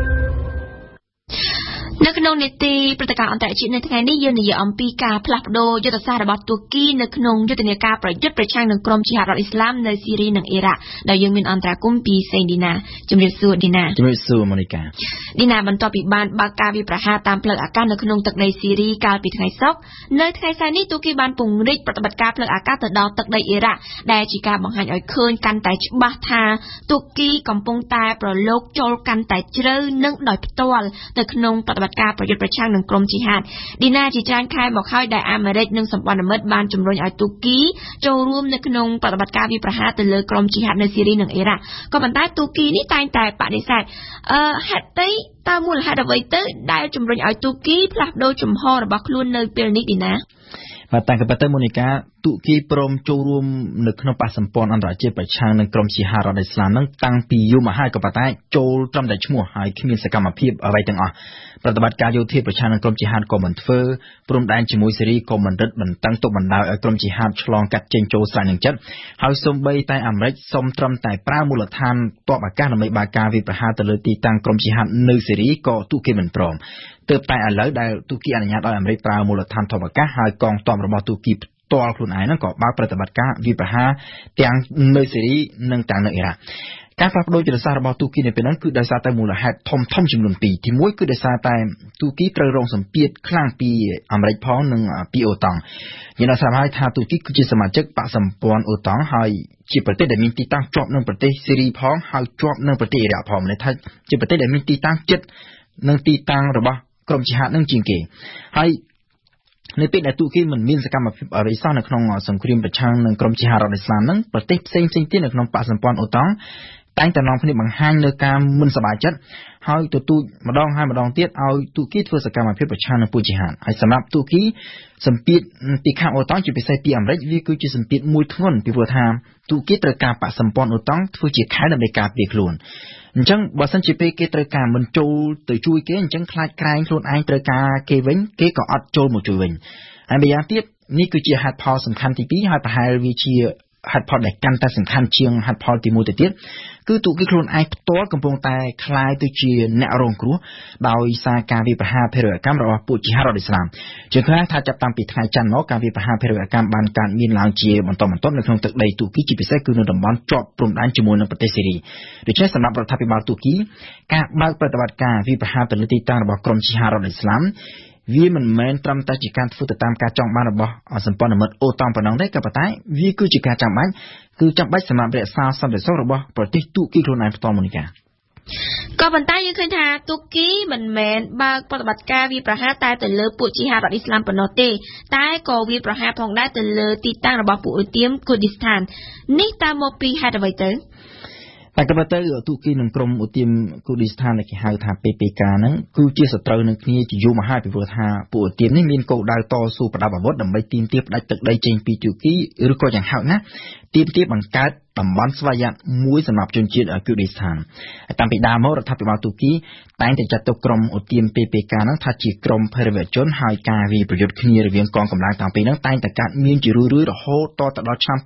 នៅក្នុងនីតិព្រឹត្តិការណ៍អន្តរជាតិនៅថ្ងៃនេះយើងនិយាយអំពីការផ្លាស់ប្ដូរយុទ្ធសាស្ត្ររបស់ទូគីនៅក្នុងយុទ្ធនាការប្រយុទ្ធប្រឆាំងនឹងក្រុមជីហាដរដ្ឋអ៊ីស្លាមនៅស៊ីរីនិងអ៊ីរ៉ាក់ដែលយើងមានអន្តរាគមន៍ពីសេងឌីណាជំរាបសួរឌីណាជំរាបសួរម៉ូនីកាឌីណាបន្ទាប់ពីបានបើកការវាយប្រហារតាមផ្លូវអាកាសនៅក្នុងទឹកដីស៊ីរីកាលពីថ្ងៃសុក្រនៅថ្ងៃសៅរ៍នេះទូគីបានពង្រីកប្រតិបត្តិការផ្លូវអាកាសទៅដល់ទឹកដីអ៊ីរ៉ាក់ដែលជាការបង្ហាញឲ្យឃើញកាន់តែច្បាស់ថាទូគីកំពុងតែប្រឡូកចូលកាន់តែជ្រៅនិងដោយផ្ទាល់ទៅក្នុងប្រតិបត្តិការប្រយុទ្ធប្រឆាំងនឹងក្រុមជីហាដឌីណាជាច្រើនខែមកហើយដែលអាមេរិកនិងសម្ព័ន្ធមិត្តបានជំរុញឲ្យទូគីចូលរួមនៅក្នុងប្រតិបត្តិការវាយប្រហារទៅលើក្រុមជីហាដនៅស៊ីរីនិងអ៊ីរ៉ាក់ក៏ប៉ុន្តែទូគីនេះតែងតែបដិសេធហេតុតើមូលហេតុអ្វីទៅដែលជំរុញឲ្យទូគីផ្លាស់ប្ដូរជំហររបស់ខ្លួននៅពេលនេះឌីណាបាទតែក៏ប៉ុន្តែម៉ូនីកាទូគីព្រមចូលរួមនៅក្នុងបកសម្ព័ន្ធអន្តរជាតិប្រឆាំងនឹងក្រុមជីហាដរដ្ឋអ៊ីស្លាមនឹងតាំងពីយូរមកហើយក៏ប៉ុន្តែចូលត្រឹមតែឈ្មោះហើយគ្មានសកម្មភាពអ្វីទាំងអស់ប្រតិបត្តិការយោធាប្រឆាំងនឹងក្រុមជីហាដក៏មិនធ្វើព្រំដែនជាមួយសេរីក៏មិនរឹតបន្តឹងទុកបណ្តោយឲ្យក្រុមជីហាដឆ្លងកាត់ចេញចូលស្រែនឹងចិត្តហើយសូម្បីតែអាមេរិកសូមត្រឹមតែប្រើមូលដ្ឋានទ័ពអាកាសដើម្បីបើកការវាយប្រហារទៅលើទីតាំងក្រុមជីហាដនៅសេរីក៏ទូគីមិនព្រមទើបតែឥឡូវដែលទូគីអនុញ្ញាតឲ្យអាមេរិកប្រើមូលដ្ឋានទ័ពអាកាសហើយកងទ័ពរបស់ទូគីផ្ទាល់ខ្លួនឯងហ្នឹងក៏បើកប្រតិបត្តិការវាយប្រហារទាំងនៅសេរីនិងទាំងនៅអ៊ីរ៉ាក់ការផ្លាស់ប្ដូរយុទ្ធសាស្ត្ររបស់ទូគីនៅពេលហ្នឹងគឺដោយសារតែមូលហេតុធំចំនួន2ទី1គឺដោយសារតែទូគីត្រូវរងសម្ពាធខ្លាំងពីអាមេរិកផងនិងពីអូតង់យើងđãស្រាប់ហើយថាទូគីគឺជាសមាជិកបកសម្ព័ន្ធអូតង់ហើយជាប្រទេសដែលមានទីតាំងជាប់នឹងប្រទេសសេរីផងហើយជាប់នឹងប្រទេសអ៊ីរ៉ាក់ផងនេះថាជាប្រទេសដែលមានទីតាំងជិតនឹងទីតាំងរបស់ក្រុមជីហាដនឹងជាងគេហើយនៅពេលដែលទូគីមិនមានសកម្មភាពអ្វីសោះនៅក្នុងសង្គ្រាមប្រឆាំងនឹងក្រុមជីហាដរដ្ឋអ៊ីស្លាមនឹងប្រទេសផ្សេងទៀតនៅក្នុងបកសម្ព័ន្ធអូតង់តែងតែនាំគ្នាបង្ហាញនៅការមិនសប្បាយចិត្តហើយទទូចម្ដងហើយម្ដងទៀតឲ្យទូគីធ្វើសកម្មភាពប្រឆាំងនឹងពួកជីហាដហើយសម្រាប់ទូគីសម្ពាធពីខាងអូតង់ជាពិសេសពីអាមេរិកវាគឺជាសម្ពាធមួយធ្ងន់ពីព្រោះថាទូគីត្រូវការបកសម្ព័ន្ធអូតង់ធ្វើជាខែលដើម្បីការពារខ្លួនអញ្ចឹងបើសិនជាពេលគេត្រូវការមិនចូលទៅជួយគេអញ្ចឹងខ្លាចក្រែងខ្លួនឯងត្រូវការគេវិញគេក៏អត់ចូលមកជួយវិញហើយម្យ៉ាងទៀតនេះគឺជាហេតុផលសំខាន់ទី2ហើយប្រហែលវាជាហេតុផលដែលកាន់តែសំខាន់ជាងហេតុផលទី1ទៅទៀតគឺទូគីខ្លួនឯងផ្ទាល់កំពុងតែคล้ายទៅជាអ្នករងគ្រោះដោយសារការវាយប្រហារភេរវកម្មរបស់ពួកជីហាដរដ្ឋអ៊ីស្លាមជាខ្លះថាចាប់តាំងពីថ្ងៃច័ន្ទមកការវាយប្រហារភេរវកម្មបានកើតមានឡើងជាបន្តបន្ទាប់នៅក្នុងទឹកដីទូគីជាពិសេសគឺនៅតំបន់ជាប់ព្រំដែនជាមួយនឹងប្រទេសសេរីដូច្នេះសម្រាប់រដ្ឋាភិបាលទូគីការបើកប្រតិបត្តិការវាយប្រហារទៅលើទីតាំងរបស់ក្រុមជីហាដរដ្ឋអ៊ីស្លាមវាមិនមែនត្រឹមតែជាការធ្វើទៅតាមការចង់បានរបស់សម្ព័ន្ធមិត្តអូតង់ប៉ុណ្ណឹងទេក៏ប៉ុន្តែវាគឺជាការចាំបាច់សម្រាប់រក្សាសន្តិសុខរបស់ប្រទេសទូគីខ្លួនឯងផ្ទាល់មកនេះកាក៏ប៉ុន្តែយើងឃើញថាទូគីមិនមែនបើកប្រតិបត្តិការវាយប្រហារតែទៅលើពួកជីហាដរដ្ឋអ៊ីស្លាមប៉ុណ្ណោះទេតែក៏វាយប្រហារផងដែរទៅលើទីតាំងរបស់ពួកឧទាមគូឌីស្ថាននេះតើមកពីហេតុអ្វីទៅតែក៏ទៅទូគីនិងក្រុមឧទាមគូឌីស្ថានដែលគេហៅថា PPK ហ្នឹងគឺជាសត្រូវនឹងគ្នាជាយូរមកហើយពីព្រោះថាពួកឧទាមនេះមានគោលដៅតស៊ូប្រដាប់អាវុធដើម្បីទាមទារផ្ដាច់ទឹកដីចេញពីទូគីឬក៏យ៉ាងហោចណាស់ទាមទារបង្កើតតំបន់ស្វយ័តមួយសម្រាប់ជនជាតិគូឌីស្ថានហើយតាំងពីដើមមករដ្ឋាភិបាលទូគីតែងតែចាត់ទុកក្រុមឧទាម PPK ហ្នឹងថាជាក្រុមភេរវជនហើយការវាយប្រយុទ្ធគ្នារវាងកងកម្លាំងតាំងពីហ្នឹងតែងតែកើតមានជារឿយៗរហូតតទៅដល់ឆ្នាំ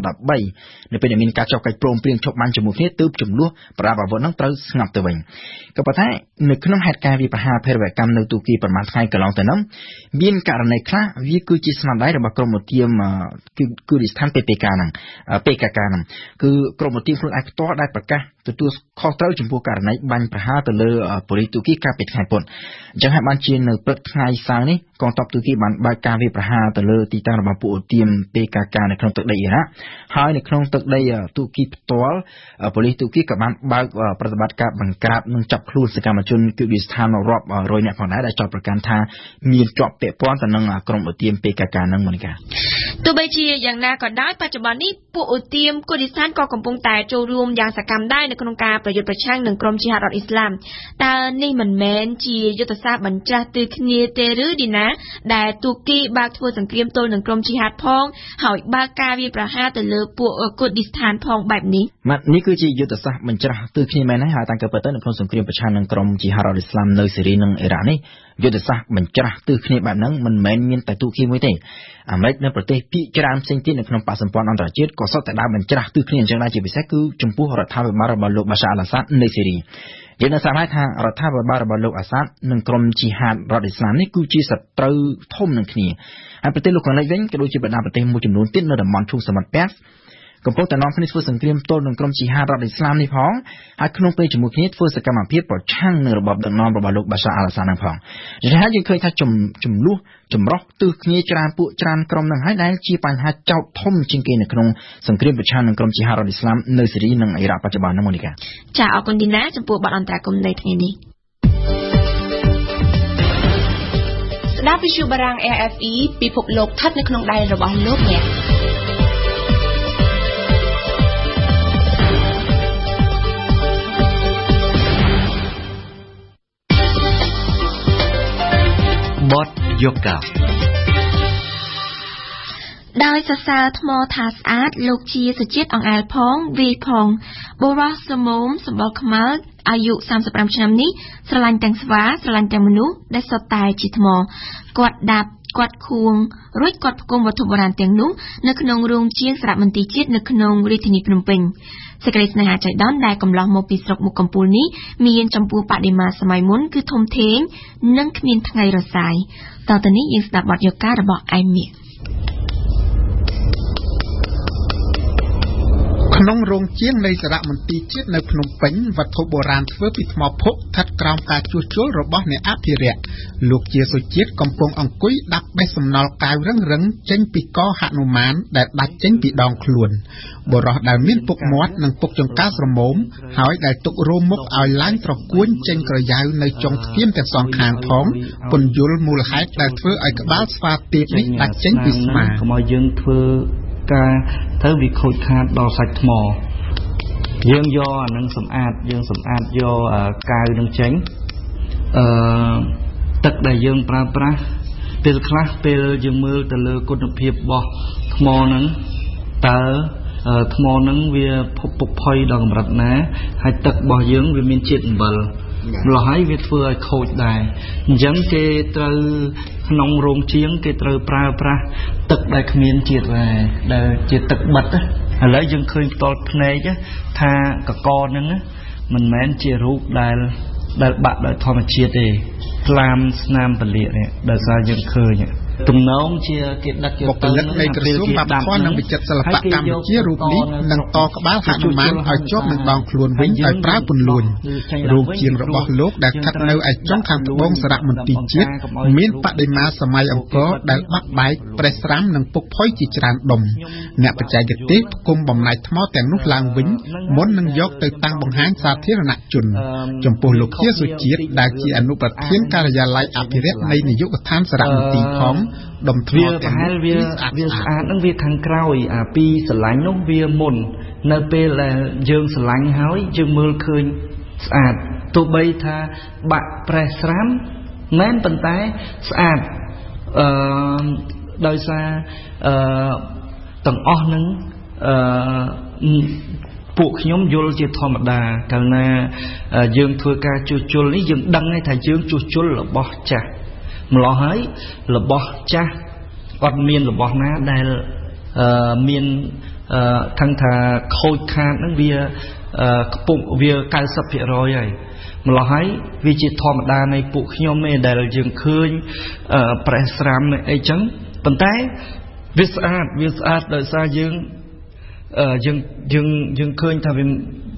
2013នៅពេលដែលមានការចុះកិច្ចព្រមព្រៀងឈប់បាញ់ជាមួយគ្នាទើបចំនួនប្រដាប់អាវុធហ្នឹងត្រូវស្ងាត់ទៅវិញក៏ប៉ុន្តែនៅក្នុងហេតុការណ៍វាយប្រហារភេរវកម្មនៅទូគីប្រមាណថ្ងៃកន្លងទៅហ្នឹងមានករណីខ្លះវាគឺជាស្នាដៃរបស់ក្រុមឧទាមគូឌីស្ថាន PPK ហ្នឹង PKK ហ្នឹងគឺក្រុមឧទាមខ្លួនឯងផ្ទាល់ដែលប្រកាសទទួលខុសត្រូវចំពោះករណីបាញ់ប្រហារទៅលើប៉ូលីសទូគីកាលពីថ្ងៃពុធអញ្ចឹងហើយបានជានៅព្រឹកថ្ងៃសៅរ៍នេះកងទ័ពទូគីបានបើកការវាយប្រហារទៅលើទីតាំងរបស់ពួកអូទាម PKK នៅក្នុងទឹកដីអ៊ីរ៉ាក់ហើយនៅក្នុងទឹកដីទូគីផ្ទាល់ប៉ូលីសទូគីក៏បានបើកប្រតិបត្តិការបង្ក្រាបនិងចាប់ខ្លួនសកម្មជនគូវាសស្ថានរាប់រយនាក់ផងដែរដែលចោទប្រកាន់ថាមានជាប់ពាក់ព័ន្ធទៅនឹងក្រុមអូទាម PKK នឹងមូនីកាទោះបីជាយ៉ាងណាក៏ដោយបច្ចុប្បន្ននេះពួកអូទាមគូវាសស្ថានក៏កំពុងតែចូលរួមយ៉ាងសកម្មដែរនៅក្នុងការប្រយុទ្ធប្រឆាំងនឹងក្រុមជីហាតរដ្ឋអ៊ីស្លាមតើនេះមិនមែនជាយុទ្ធសាស្ត្របញ្ច្រាស់ទិគ្នាទេឬឌីណាដែលទូគីបើកធ្វើសង្គ្រាមទល់នឹងក្រុមជីហាតផងហើយបើកការវាយប្រហារទៅលើពួកគូឌីស្ថានផងបែបនេះនេះគឺជាយុទ្ធសាស្ត្របញ្ច្រាស់ទិគ្នាមែនហើយតាំងពីពិតទៅនៅក្នុងសង្គ្រាមប្រឆាំងនឹងក្រុមជីហាតរដ្ឋអ៊ីស្លាមនៅស៊េរីនិងអ៊ីរ៉ាក់នេះយុទ្ធសាស្ត្របញ្ច្រាស់ទិគ្នាបែបហ្នឹងមិនមែនមានតែទូគីមួយទេអាមេរិកនៅប្រទេសភាគច្រើនផ្សេងទៀតនៅក្នុងបកសម្ព័ន្ធអន្តរជាតិក៏សុទ្ធតែដើរបញ្ច្រាស់ទិគ្នាអញ្ចឹងដែរជាពិសេសគឺចំពោះរដ្ឋាភិបាលរបស់លោកបាសាអល់អាសាដនៅស៊េរីយើងនៅស្រាប់ហើយថារដ្ឋាភិបាលរបស់លោកអាសាដនិងក្រុមជីហាតរដ្ឋអ៊ីស្លាមនេះគឺជាសត្រូវធំនឹងគ្នាហើយប្រទេសលោកខាងលិចវិញក៏ដូចជាបណ្ដាប្រទេសមួយចំនួនទៀតនៅតំបន់ឈូងសមុទ្រប៉ែកកំពុងតែនាំគ្នាធ្វើសង្គ្រាមទល់នឹងក្រុមជីហាតរដ្ឋអ៊ីស្លាមនេះផងហើយក្នុងពេលជាមួយគ្នាធ្វើសកម្មភាពប្រឆាំងនឹងរបបដឹកនាំរបស់លោកបាសាអល់អាសាដនឹងផងដូច្នេះហើយយើងឃើញថាចំនួនចម្រោះទិសគ្នាច្រើនពួកច្រើនក្រុមនឹងហើយដែលជាបញ្ហាចោទធំជាងគេនៅក្នុងសង្គ្រាមប្រឆាំងនឹងក្រុមជីហាតរដ្ឋអ៊ីស្លាមនៅស៊េរីនិងអ៊ីរ៉ាក់បច្ចុប្បន្ននេះមូនីកាចាអរគុណឌីណាចំពោះបទអន្តរកម្មនៃថ្ងៃនេះស្ដាប់វិទ្យុបារាំង RFE ពិភពលោកស្ថិតនៅក្នុងដៃរបស់លោកអ្នកបទយូកាដោយសរសើរថ្មថាស្អាតលោកជាសុជាតិអង្អែលផងវាយផងបុរសសមោមសម្បល់ខ្មៅអាយុ35ឆ្នាំនេះស្រឡាញ់ទាំងស្វាស្រឡាញ់ទាំងមនុស្សដែលសុទ្ធតែជាថ្មគាត់ដាប់គាត់ខួងរួចគាត់ផ្គុំវត្ថុបុរាណទាំងនោះនៅក្នុងរោងជាងសារមន្ទីរជាតិនៅក្នុងរាជធានីភ្នំពេញសេចក្តីស្នេហាចៃដន្យដែលកំឡោះមកពីស្រុកមុខកំពូលនេះមានចំពោះបដិមាសម័យមុនគឺធំធេងនិងគ្មានថ្ងៃរសាយតទៅនេះយើងស្ដាប់បទយូការបស់អែមមៀកក្នុងរោងជាងនៃសារមន្ទីរជាតិនៅភ្នំពេញវត្ថុបុរាណធ្វើពីថ្មភក់ស្ថិតក្រោមការជួសជុលរបស់អ្នកអភិរក្សលោកជាសុជាតិកំពុងអង្គុយដាក់បេះសំណល់កែវរឹងចេញពីកហនុមានដែលដាច់ចេញពីដងខ្លួនបុរសដែលមានពុកមាត់និងពុកចង្កាស្រមោមហើយដែលទុករោមមុខឲ្យឡើងត្រកួនចេញក្រយ៉ៅនៅចុងស្គៀមទាំងសងខាងផងពន្យល់មូលហេតុដែលធ្វើឲ្យក្បាលស្វាទៀបនេះដាច់ចេញពីស្មាកុំឲ្យយើងធ្វើការទៅវាខូចខាតដល់សាច់ថ្មយើងយកអានឹងសម្អាតយើងសម្អាតយកកៅនឹងចេញទឹកដែលយើងប្រើប្រាស់ពេលខ្លះពេលយើងមើលទៅលើគុណភាពរបស់ថ្មហ្នឹងតើថ្មហ្នឹងវាពុកផុយដល់កម្រិតណាហើយទឹករបស់យើងវាមានជាតិអំបិលម្ល៉េះហើយវាធ្វើឲ្យខូចដែរអញ្ចឹងគេត្រូវក្នុងរោងជាងគេត្រូវប្រើប្រាស់ទឹកដែលគ្មានជាតិរ៉ែដែលជាទឹកបិទឥឡូវយើងឃើញផ្ទាល់ភ្នែកថាកកហ្នឹងមិនមែនជារូបដែលបាក់ដោយធម្មជាតិទេស្លាមស្នាមពលាកនេះដោយសារយើងឃើញទំនងជាគេដឹកយកទៅនៃក្រសួងវប្បធម៌និងវិចិត្រសិល្បៈកម្ពុជារូបនេះនឹងតក្បាលហនុមានឲ្យជាប់នឹងដងខ្លួនវិញដោយប្រើពន្លួញរូបជាងរបស់លោកដែលស្ថិតនៅឯចុងខាងត្បូងសារមន្ទីរជាតិមានបដិមាសម័យអង្គរដែលបាក់បែកប្រេះស្រាំនិងពុកផុយជាច្រើនដុំអ្នកបច្ចេកទេសផ្គុំបំណែកថ្មទាំងនោះឡើងវិញមុននឹងយកទៅតាំងបង្ហាញសាធារណជនចំពោះលោកជាសុជាតិដែលជាអនុប្រធានការិយាល័យអភិរក្សនៃនាយកដ្ឋានសារមន្ទីរផងដុំថ្មទាំងនេះវាស្អាតហ្នឹងវាខាងក្រោយអាពីស្រឡាញ់នោះវាមុននៅពេលដែលយើងស្រឡាញ់ហើយយើងមើលឃើញស្អាតទោះបីថាបាក់ប្រេះស្រាំមែនប៉ុន្តែស្អាតដោយសារទាំងអស់ហ្នឹងពួកខ្ញុំយល់ជាធម្មតាកាលណាយើងធ្វើការជួសជុលនេះយើងដឹងហើយថាយើងជួសជុលរបស់ចាស់ម្ល៉េះហើយរបស់ចាស់អត់មានរបស់ណាដែលមានថឹងថាខូចខាតហ្នឹងវាខ្ពស់វា 90% ហើយម្ល៉េះហើយវាជាធម្មតានៃពួកខ្ញុំឯដែលយើងឃើញប្រេះស្រាំអីចឹងប៉ុន្តែវាស្អាតដោយសារយើងឃើញថាវា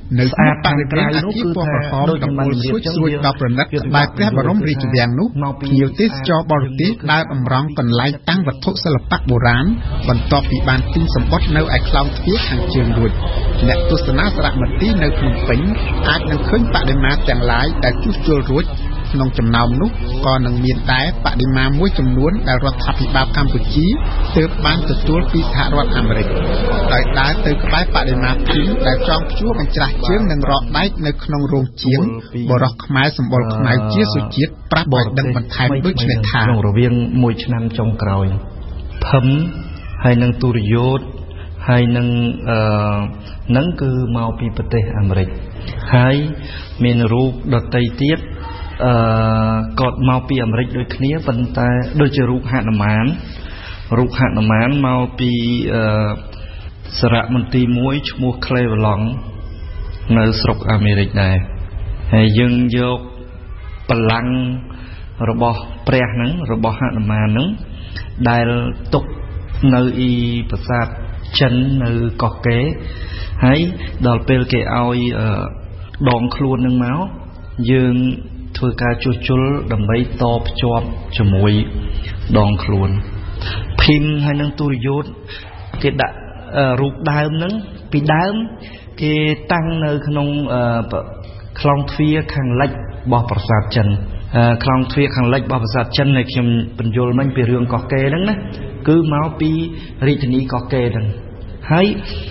នៅស្អាតបរិក្រាយនោះគឺថាដូចខ្ញុំបានរៀបចឹងវាដល់ប្រណិតដែលព្រះបរមរាជវាំងនោះភ្ញៀវទេសចរបរទេសដើរតម្រង់កន្លែងតាំងវត្ថុសិល្បៈបុរាណបន្ទាប់ពីបានទិញសម្បត្តិនៅឯខ្លោងទ្វារខាងជើងរួចអ្នកទស្សនាសារមន្ទីរនៅភ្នំពេញអាចនឹងឃើញបដិមាទាំងឡាយដែលជួសជុលរួចក្នុងចំណោមនោះក៏នឹងមានដែរបដិមាមួយចំនួនដែលរដ្ឋាភិបាលកម្ពុជាទើបបានទទួលពីសហរដ្ឋអាមេរិកដោយដើរទៅក្បែរបដិមាភីដែលចងព្យួរបញ្ច្រាស់ជើងនិងរកដែកនៅក្នុងរោងជាងបរិះខ្មែរសម្បុរខ្មៅជាសុជាតិប្រាប់ឲ្យដឹងបន្ថែមដូចនេះថាក្នុងរវាង1ឆ្នាំចុងក្រោយភឹមហើយនឹងទូរយោធហើយនឹងនឹងគឺមកពីប្រទេសអាមេរិកហើយមានរូបដតីទៀតក៏មកពីអាមេរិកដូចគ្នាប៉ុន្តែដូចជារូបហនុមានមកពីសារមន្ទីរមួយឈ្មោះ Cleveland នៅស្រុកអាមេរិកដែរហើយយើងយកបល្ល័ង្ករបស់ព្រះហ្នឹងរបស់ហនុមានហ្នឹងដែលទុកនៅប្រាសាទចិននៅកោះកេរហើយដល់ពេលគេឲ្យដងខ្លួននឹងមកយើងធ្វើការជួសជុលដើម្បីតភ្ជាប់ជាមួយដងខ្លួនភីមហើយនឹងទូរយោធគេដាក់រូបដើមហ្នឹងពីដើមគេតាំងនៅក្នុងខ្លោងទ្វារខាងលិចរបស់ប្រាសាទចិនខ្លោងទ្វារខាងលិចរបស់ប្រាសាទចិនដែលខ្ញុំបញ្យល់មិញពីរឿងកោះកេរហ្នឹងណាគឺមកពីរាជធានីកោះកេរហ្នឹងហើយ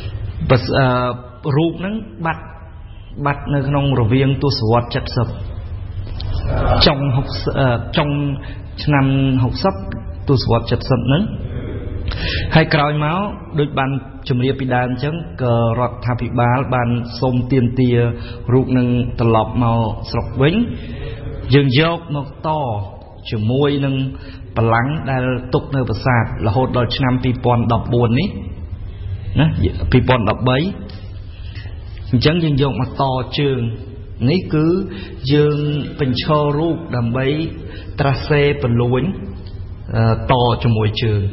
រូបហ្នឹងបាត់នៅក្នុងរវាងទសវត្សរ៍70ចុងឆ្នាំ60ទសវត្សរ៍70ហ្នឹងហើយក្រោយមកដូចបានជំរាបពីដើមអញ្ចឹងក៏រដ្ឋាភិបាលបានសូមទាមទាររូបនឹងត្រឡប់មកស្រុកវិញយើងយកមកតជាមួយនឹងបល្ល័ង្កដែលទុកនៅប្រាសាទរហូតដល់ឆ្នាំ2014នេះណា2013អញ្ចឹងយើងយកមកតជើងនេះគឺយើងបញ្ឈររូបដើម្បីត្រាសេពលួនតជាមួយជើង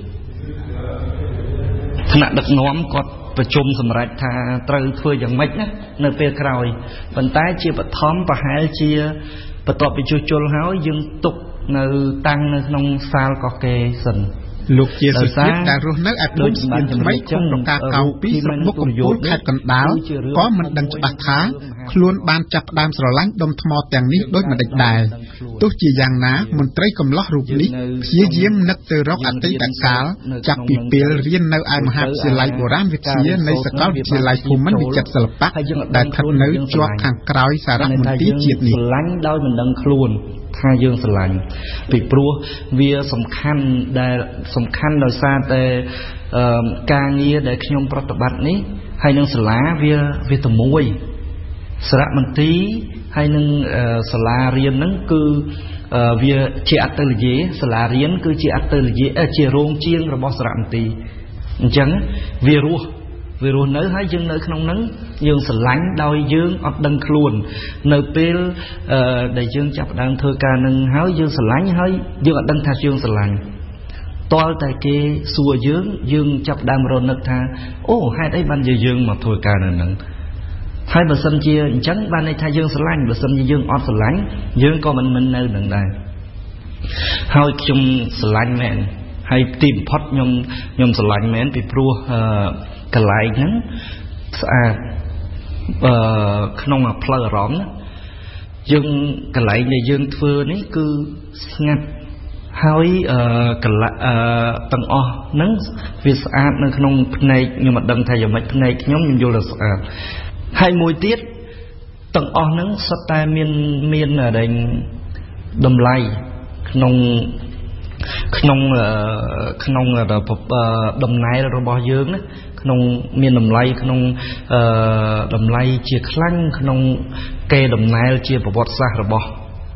ថ្នាក់ដឹកនាំគាត់ប្រជុំសម្រេចថាត្រូវធ្វើយ៉ាងម៉េចណានៅពេលក្រោយប៉ុន្តែជាបឋមប្រហែលជាបន្ទាប់ពីជួសជុលហើយយើងទុកនៅតាំងនៅក្នុងសាលកោះកេរសិនលោកជាសុជាតិដែលរស់នៅឯភូមិស្ពានថ្មីក្នុងប្រការកោពីស្រុកមុខកំពូលខេត្តកណ្ដាលក៏មិនដឹងច្បាស់ថាខ្លួនបានចាប់ផ្ដើមស្រឡាញ់ដុំថ្មទាំងនេះដូចម្ដេចដែរទោះជាយ៉ាងណាមន្ត្រីកំឡោះរូបនេះព្យាយាមនឹកទៅរកអតីតកាលចាប់ពីពេលរៀននៅឯមហាវិទ្យាល័យបុរាណវិទ្យានៃសាកលវិទ្យាល័យភូមិន្ទវិចិត្រសិល្បៈដែលស្ថិតនៅជាប់ខាងក្រោយសារមន្ទីរជាតិនេះស្រឡាញ់ដោយមិនដឹងខ្លួនថាយើងស្រឡាញ់ពីព្រោះវាសំខាន់ដោយសារតែការងារដែលខ្ញុំប្រតិបត្តិនេះហើយនឹងសាលាវាតែមួយសារមន្ទីរហើយនឹងសាលារៀនហ្នឹងគឺវាជាអត្តលយាសាលារៀនគឺជាអត្តលយាជារោងជាងរបស់សារមន្ទីរអញ្ចឹងវារស់នៅហើយយើងនៅក្នុងហ្នឹងយើងស្រឡាញ់ដោយយើងអត់ដឹងខ្លួននៅពេលដែលយើងចាប់ផ្ដើមធ្វើការនឹងហើយយើងស្រឡាញ់ហើយយើងអត់ដឹងថាយើងស្រឡាញ់តលតែគេសួរយើងចាប់ផ្ដើមរនឹកថាអូហេតុអីបានយើងមកធ្វើការនៅហ្នឹងហើយបើសិនជាអញ្ចឹងបានន័យថាយើងស្រឡាញ់បើសិនជាយើងអត់ស្រឡាញ់យើងក៏មិននៅនឹងដែរហើយខ្ញុំស្រឡាញ់មែនហើយទីបំផុតខ្ញុំស្រឡាញ់មែនពីព្រោះកន្លែងហ្នឹងស្អាតក្នុងផ្លូវអារម្មណ៍យើងកន្លែងដែលយើងធ្វើនេះគឺស្ងាត់ហើយកន្លែងទាំងអស់ហ្នឹងវាស្អាតនៅក្នុងភ្នែកខ្ញុំអត់ដឹងថាយ៉ាងម៉េចភ្នែកខ្ញុំយល់ថាស្អាតហើយមួយទៀតទាំងអស់ហ្នឹងសុទ្ធតែមានតម្លៃក្នុងដំណែលរបស់យើងណាក្នុងមានតម្លៃក្នុងតម្លៃជាខ្លាំងក្នុងកេរដំណែលជាប្រវត្តិសាស្ត្ររបស់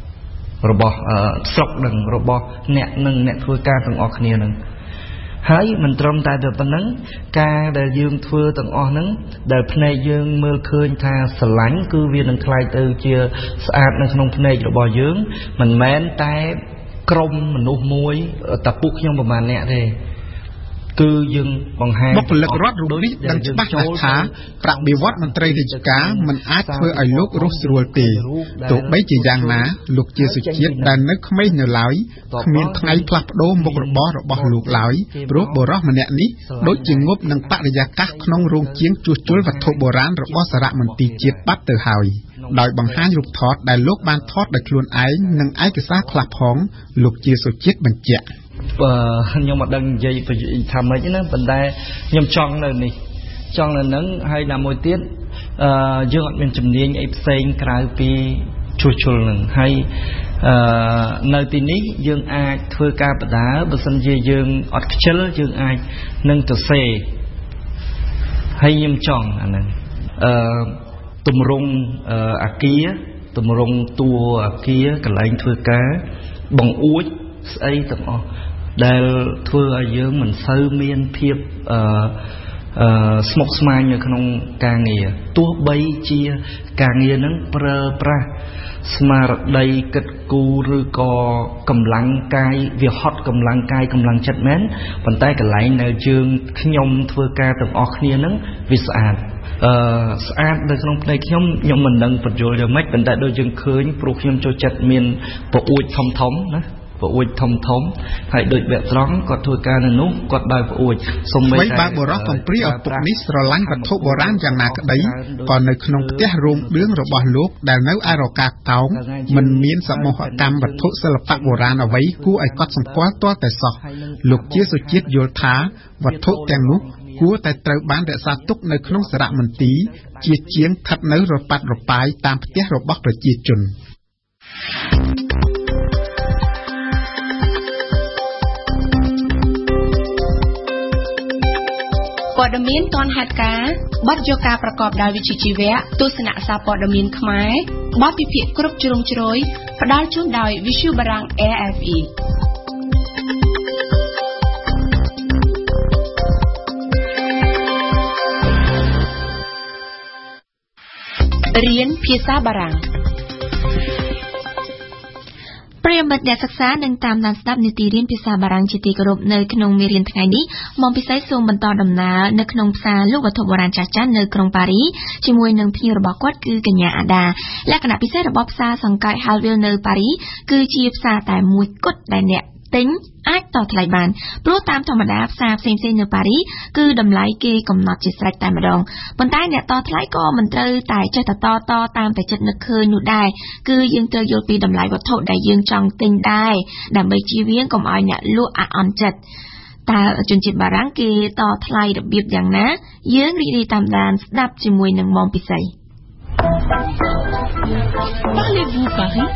ស្រុកនឹងរបស់អ្នកធ្វើការទាំងអស់គ្នានឹងហើយមិនត្រឹមតែប៉ុណ្្នឹងការដែលយើងធ្វើទាំងអស់ហ្នឹងដែលភ្នែកយើងមើលឃើញថាស្រឡាញ់គឺវានឹងខ្លាយទៅជាស្អាតនៅក្នុងភ្នែករបស់យើងមិនមែនតែក្រុមមនុស្សមួយតែពួកខ្ញុំប្រហែលអ្នកទេគឺយើងបង្ហាញបុគ្គលិករដ្ឋរូបនេះដឹងច្បាស់ណាស់ថាប្រាក់បៀវត្សមន្ត្រីរាជការមិនអាចធ្វើឲ្យលោករស់ស្រួលទេទោះបីជាយ៉ាងណាលោកជាសុជាតិដែលនៅក្មេងនៅឡើយគ្មានថ្ងៃផ្លាស់ប្ដូរមុខរបររបស់លោកឡើយព្រោះបុរសម្នាក់នេះដូចជាងប់នឹងបរិយាកាសក្នុងរោងជាងជួសជុលវត្ថុបុរាណរបស់សារមន្ទីរជាតិបាត់ទៅហើយដោយបង្ហាញរូបថតដែលលោកបានថតដោយខ្លួនឯងនិងឯកសារខ្លះផងលោកជាសុជាតិបញ្ជាក់ខ្ញុំមិនដឹងនិយាយថាម៉េចណាប៉ុន្តែខ្ញុំចង់នៅនេះចង់នៅនឹងហើយណាមួយទៀតយើងអត់មានជំនាញអីផ្សេងក្រៅពីជួសជុលនឹងហើយនៅទីនេះយើងអាចធ្វើការបដាបើសិនជាយើងអត់ខ្ជិលយើងអាចនឹងទៅសេហើយខ្ញុំចង់អាហ្នឹងទម្រង់អាគារទម្រង់តួអាគារកន្លែងធ្វើការបង្អួចស្អីទាំងអស់ដែលធ្វើឲ្យយើងមិនសូវមានភាពស្មុគស្មាញនៅក្នុងការងារទោះបីជាការងារហ្នឹងប្រើប្រាស់ស្មារតីគិតគូរឬក៏កម្លាំងកាយវាហត់កម្លាំងកាយកម្លាំងចិត្តមែនប៉ុន្តែកន្លែងនៅយើងខ្ញុំធ្វើការទាំងអស់គ្នាហ្នឹងវាស្អាតស្អាតនៅក្នុងផ្នែកខ្ញុំមិនដឹងបញ្យល់យ៉ាងម៉េចប៉ុន្តែដូចយើងឃើញព្រោះខ្ញុំចូលចិត្តមានប្រអួចធំណាប្រអួចធំហើយដូចវគ្គត្រង់គាត់ធ្វើការនៅនោះគាត់ដោយប្រអួចសូម្បីតែបរិកំព្រីឪពុកនេះស្រឡាញ់វត្ថុបុរាណយ៉ាងណាក្តីក៏នៅក្នុងផ្ទះរោងឌឿងរបស់លោកដែលនៅឯរកាកោងមិនមានសមូហកម្មវត្ថុសិល្បៈបុរាណអ្វីគួរឲ្យកត់សម្គាល់ទាល់តែសោះលោកជាសុជាតិយល់ថាវត្ថុទាំងនោះគួរតែត្រូវបានរក្សាទុកនៅក្នុងសារមន្ទីរជាជាងស្ថិតនៅរប៉ាត់រប៉ាយតាមផ្ទះរបស់ប្រជាជនព័ត៌មានទាន់ហេតុការណ៍បទយកការប្រកបដោយវិជ្ជាជីវៈទស្សនៈសារព័ត៌មានខ្មែរបទពិភាក្សាគ្រប់ជ្រុងជ្រោយផ្ដល់ជូនដោយ Visu Barang RFE រៀនភាសាបារាំងប្រិយមិត្តអ្នកសិក្សានឹងតាមដានស្ដាប់នីតិរៀនភាសាបារាំងជាទីគោរពនៅក្នុងមេរៀនថ្ងៃនេះមកពិសេសសូមបន្តដំណើរនៅក្នុងផ្សារលក់វត្ថុបុរាណចាស់ៗនៅក្រុងប៉ារីជាមួយនឹងភ្ញៀវរបស់គាត់គឺកញ្ញាអាដាលក្ខណៈពិសេសរបស់ផ្សារសង្កាត់ Halville នៅប៉ារីគឺជាផ្សារតែមួយគត់ដែលអ្នកទិញអាចតថ្លៃបានព្រោះតាមធម្មតាផ្សារផ្សេងៗនៅប៉ារីគឺតម្លៃគេកំណត់ជាស្រេចតែម្ដងប៉ុន្តែអ្នកតថ្លៃក៏មិនត្រូវតែចេះតែតតាមតែចិត្តនឹកឃើញនោះដែរគឺយើងត្រូវយល់ពីតម្លៃវត្ថុដែលយើងចង់ទិញដែរដើម្បីជៀសវាងកុំឲ្យអ្នកលក់អាក់អន់ចិត្តតើជនជាតិបារាំងគេតថ្លៃរបៀបយ៉ាងណាយើងរីករាយតាមដានស្ដាប់ជាមួយនឹងម៉ោងពិសីParlez-vous Paris?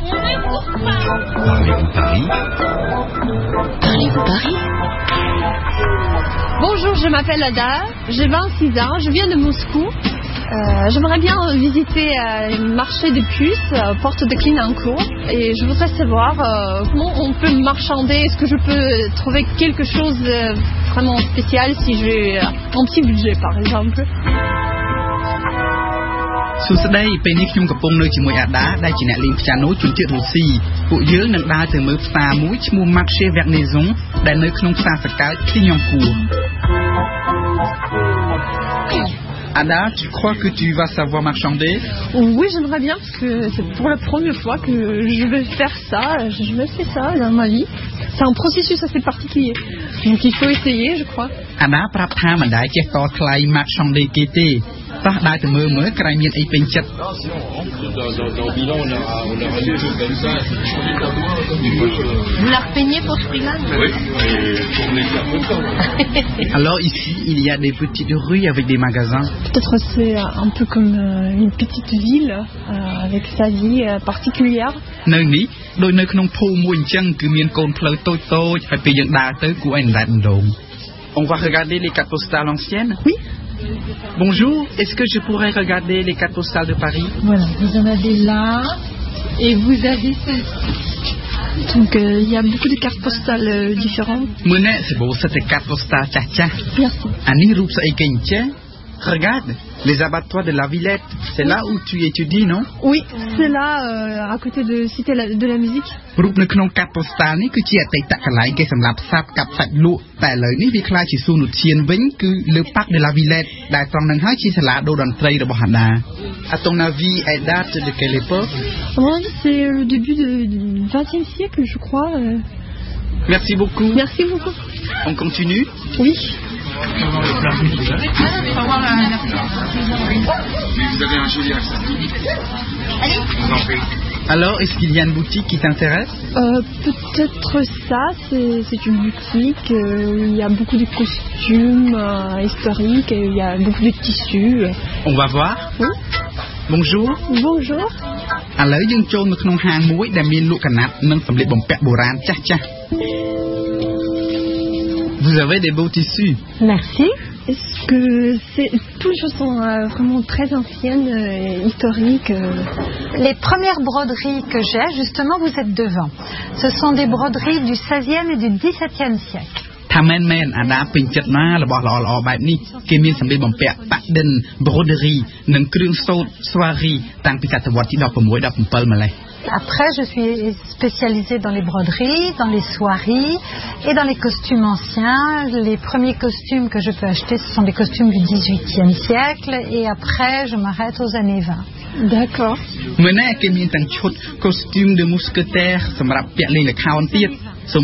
Parlez-vous Paris? Bonjour, je m'appelle Ada, j'ai 26 ans, je viens de Moscou. J'aimerais bien visiter le marché des puces, porte de Clignancourt, et je voudrais savoir comment on peut marchander, est-ce que je peux trouver quelque chose de vraiment spécial si j'ai un petit budget par exemple. សួស្តីពេលនេះខ្ញុំកំពុងនៅជាមួយអាដាដែលជាអ្នកលេងព្យ៉ាណូជនជាតិរុស្ស៊ីពួកយើងនឹងដើរទៅមើលផ្សារមួយឈ្មោះ Marché Vernaison ដែលនៅក្នុងផ្សារសកល Clignancourt Ada, tu crois que tu vas savoir marchander? Oui, j'aimerais bien parce que c'est pour la première fois que je vais faire ça. J'ai jamais fait ça dans ma vie. C'est un processus assez particulier. Donc il faut essayer, je crois. Ada ប្រាប់ថាមិនដែលចេះតថ្លៃ marchander គេទេតោះដើរទៅមើលក្រែងមានអីពេញចិត្ត Vous la repeignez pour ce prix-là? Oui, pour les Alors ici, il y a des petites rues avec des magasins. Peut-être c'est un peu comme une petite ville avec sa vie particulière. នៅនេះដូចនៅក្នុងភូមិមួយអញ្ចឹងគឺមានកូនផ្លូវតូចៗហើយពេលយើងដើរទៅគួរឲ្យណែនដង On va regarder les cartes postales anciennes? Oui. Bonjour, est-ce que je pourrais regarder les cartes postales de Paris? Voilà, vous en avez là et vous avez celle-ci. Donc il y a beaucoup de cartes postales différentes. មើលនេះសិបោសិតតែ cartes postales ចាស់ៗ Merci. អានេះរូបស្អីគេអញ្ចឹង Regarde, les abattoirs de la Villette, c'est là où tu étudies, non? Oui, c'est là, à côté de Cité de la Musique. រូបនៅក្នុងកាត់ postal នេះគឺជាអតីតកន្លែងគេសម្រាប់សត្វកាប់សាច់លក់តែឥឡូវនេះវាក្លាយជាសួនឧទ្យានវិញគឺលើ Parc de la Villette ដែលត្រង់នឹងហើយជាសាលាដូរតន្ត្រីរបស់ Ada. À ton avis, elle date de quelle époque? À mon avis, c'est le début du XXe siècle, je crois. Merci beaucoup. Merci beaucoup. On continue? Oui. Vous avez un joli accent. Alors, est-ce qu'il y a une boutique qui t'intéresse? Peut-être ça, c'est une boutique où il y a beaucoup de costumes historiques, et il y a beaucoup de tissus. On va voir? Oui. Bonjour. Bonjour. ឥឡូវយើងចូលនៅក្នុងហាងមួយដែលមានលក់កណាត់និងសម្លៀកបំពាក់បុរាណចាស់ៗ Vous avez des beaux tissus. Merci. Est-ce que toutes les choses sont vraiment très anciennes, historiques. Les premières broderies que j'ai, justement, vous êtes devant. Ce sont des broderies du XVIe et du XVIIe siècle. ថាមែនអាដាពេញចិត្តណារបស់ល្អៗបែបនេះគេមានសម្លៀកបំពាក់ប៉ាក់ឌិន broderie និងគ្រឿងសូត្រ soierie តាំងពីសតវត្សទី 16 17 ម្លេះ Après, je suis spécialisée dans les broderies, dans les soieries et dans les costumes anciens. Les premiers costumes que je peux acheter, ce sont des costumes du XVIIIe siècle. Et après, je m'arrête aux années 20. D'accord. มื่อនេះគេមានទាំងឈុត costume de mousquetaire សម្រាប់ពាក់លេងល្ខោនទៀត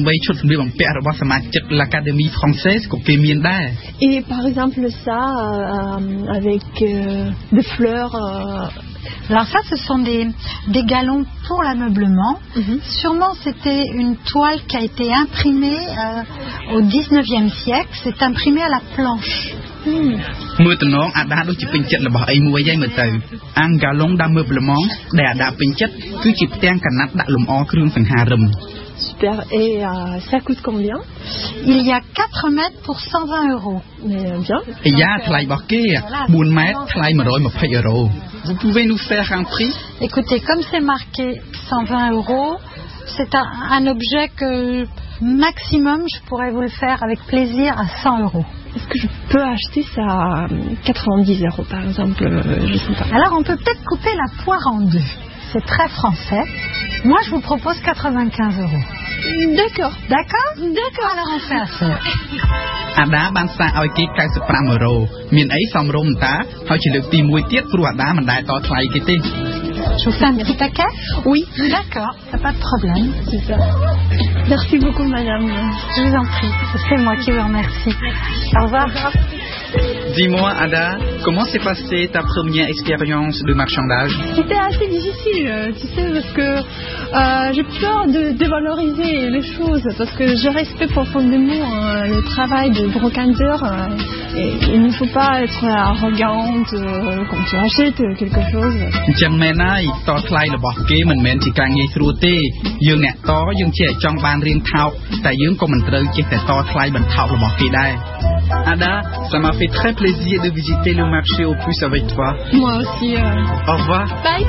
l'Académie française Et par exemple ça avec des fleurs. Alors ça, ce sont des galons pour l'ameublement. Sûrement, c'était une toile qui a été imprimée au 19e siècle. C'est imprimé à la planche. មើលតំណងអាដាដូចជាពេញចិត្តរបស់អីមួយយ៉ាងមើលទៅអាងកាឡុងដាក់មើលប្លម៉ងដែលអាដាពេញចិត្តគឺជាផ្ទាំងកណាត់ដាក់លម្អគ្រឿងសង្ហារឹម Super. Et ça coûte combien? Il y a 4 mètres pour 120 euros. Mais bien. Et il y a 4 mètres, 120 euros. Vous pouvez nous faire un prix? Écoutez, comme c'est marqué 120 euros, c'est un objet que maximum je pourrais vous le faire avec plaisir à 100 euros. Est-ce que je peux acheter ça à 90 euros par exemple? Je sais pas. Alors on peut peut-être couper la poire en deux. C'est très français. Moi, je vous propose 95 euros. D'accord. D'accord? D'accord. Alors, on fait ça. Ada បានសាកឲ្យគេ 95 euros មានអីសមរម្យតាហើយជាលើកទី1ទៀតព្រោះអាដាមិនដែលតថ្លៃគេទេ Je vous fais un petit paquet? Oui. D'accord, pas de problème. Super. Merci beaucoup, madame. Je vous en prie. C'est moi qui vous remercie. Au revoir. Dis-moi, Ada, comment s'est passée ta première expérience de marchandage? C'était assez difficile, tu sais, parce que j'ai peur de dévaloriser les choses, parce que je respecte profondément le travail de brocanteur. Et il ne faut pas être arrogante quand tu achètes quelque chose. ចឹងមែនហើយតថ្លៃរបស់គេមិនមែនជាការងាយស្រួលទេយើងអ្នកតយើងជាចង់បានរៀងថោកតែយើងក៏មិនត្រូវចេះតែតថ្លៃបន្ថោករបស់គេដែរ Ada, ça m'a fait très plaisir de visiter le marché aux puces avec toi. Moi aussi. Au revoir. Bye.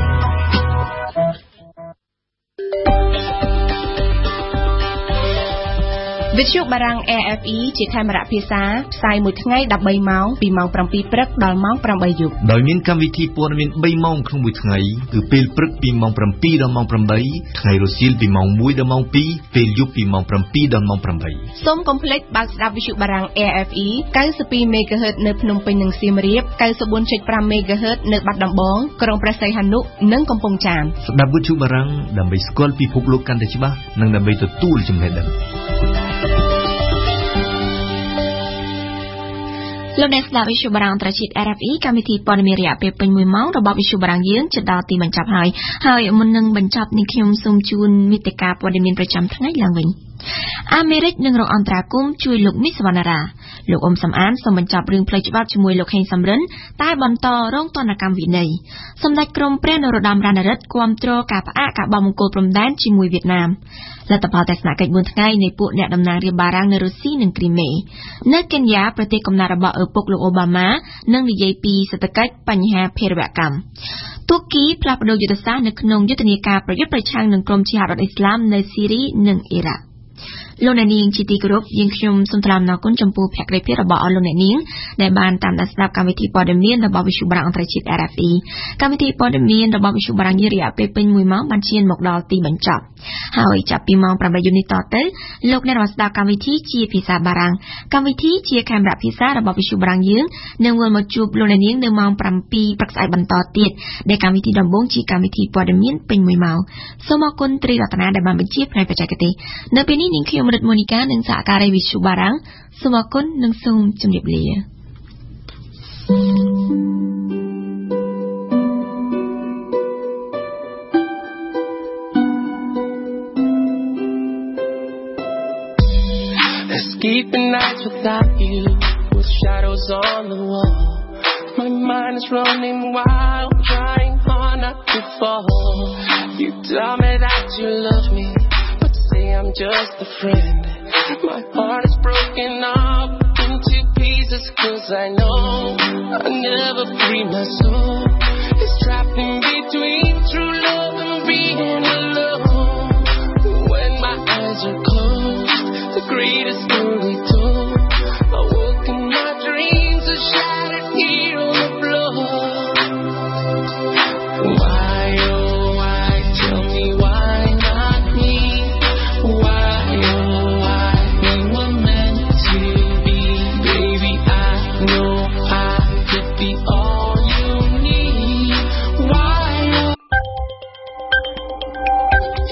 Vietchu Barang AFE ជាខេមរៈភាសាផ្សាយមួយថ្ងៃ13ម៉ោងពីម៉ោង7ព្រឹកដល់ម៉ោង8យប់ដោយមានកម្មវិធីព័ត៌មាន3ម៉ោងក្នុងមួយថ្ងៃគឺពេលព្រឹកពីម៉ោង7ដល់ម៉ោង8ថ្ងៃរសៀលពីម៉ោង1ដល់ម៉ោង2ពេលយប់ពីម៉ោង7ដល់ម៉ោង8 សូមកុំភ្លេចបើកស្ដាប់ Vietchu Barang AFE 92 MHz នៅភ្នំពេញនិងសៀមរាប 94.5 MHz នៅបាត់ដំបងក្រុងព្រះសីហនុនិងកំពង់ចាមស្ដាប់ Vietchu Barang ដើម្បីស្គាល់ពិភពលោកកាន់តែច្បាស់និងដើម្បីទទួលចំណេះដឹងលោកអ្នកស្ដាប់ Vietchu Barang ត្រជា RFE កម្មវិធីព័ត៌មានរយៈពេលពេញ1ម៉ោងរបស់ Vietchu Barang យើងជិតដល់ទីបញ្ចប់ហើយមុននឹងបញ្ចប់នេះខ្ញុំសូមជូនមេតិការព័ត៌មានប្រចាំថ្ងៃឡើងវិញ អាមេរិកនឹងរកអន្តរាគមន៍ជួយលោកមីសវណ្ណារាលោកអ៊ុំសំអានសូមបញ្ចប់រឿងផ្លូវច្បាប់ជាមួយលោកហេងសំរិនតែបន្តរងទណ្ឌកម្មវិន័យសម្ដេចក្រមព្រះនរោត្តមរណរដ្ឋគាំទ្រការផ្អាកការបោះបង្គោលព្រំដែនជាមួយវៀតណាមលទ្ធផលទស្សនកិច្ច4ថ្ងៃនៃពួកអ្នកតំណាងរាជបារាំងនៅរុស្ស៊ីនិងគ្រីមេនៅកេនយ៉ាប្រទេសកំណើតរបស់ឪពុកលោកអូបាម៉ានឹងនិយាយពីសេដ្ឋកិច្ចបញ្ហាភេរវកម្មទូគីផ្លាស់ប្តូរយុទ្ធសាស្ត្រនៅក្នុងយុទ្ធនាការប្រយុទ្ធប្រឆាំងនឹងក្រុមជីហាដអ៊ីស្លាមនៅស៊ីរីនិងអ៊ីរ៉ាក់លោកអ្នកនាងជាទីគោរពយើងខ្ញុំសូមថ្លែងអំណរគុណចំពោះភក្ដីភាពរបស់លោកអ្នកនាងដែលបានតាមដានស្ដាប់កម្មវិធីព័ត៌មានរបស់វិទ្យុបារាំងអន្តរជាតិ RFE កម្មវិធីព័ត៌មានរបស់វិទ្យុបារាំងរយៈពេលពេញ1ម៉ោងបានឈានមកដល់ទីបញ្ចប់ហើយចាប់ពីម៉ោង 8 យប់នេះតទៅលោកអ្នកបានស្ដាប់កម្មវិធីជាភាសាបារាំងកម្មវិធីជាខេមរៈភាសារបស់វិទ្យុបារាំងយើងនឹងវិលមកជួបលោកអ្នកនាងនៅម៉ោង 7 ព្រឹកស្អែកបន្តទៀតដែលកម្មវិធីដំបូងជាកម្មវិធីព័ត៌មានពេញ1ម៉ោងសូមអរគុណត្រីរតនាដែលបានបញ្ជាផ្នែកបច្ចេកទេសនៅពេលនេះនាងខ្ញុំរិទ្ធមូនីកានិងសហការីវិទ្យុបារាំងសូមអរគុណនិងសូមជម្រាបលា Escaping nights without you, with shadows on the wall. My mind is running wild, trying hard not to fall. You tell me that you love me, but say I'm just a friend. My heart is broken up into pieces, 'cause I know I'll never free my soul. It's trapped in between true love and being alone. When my eyes are closed, the greatest story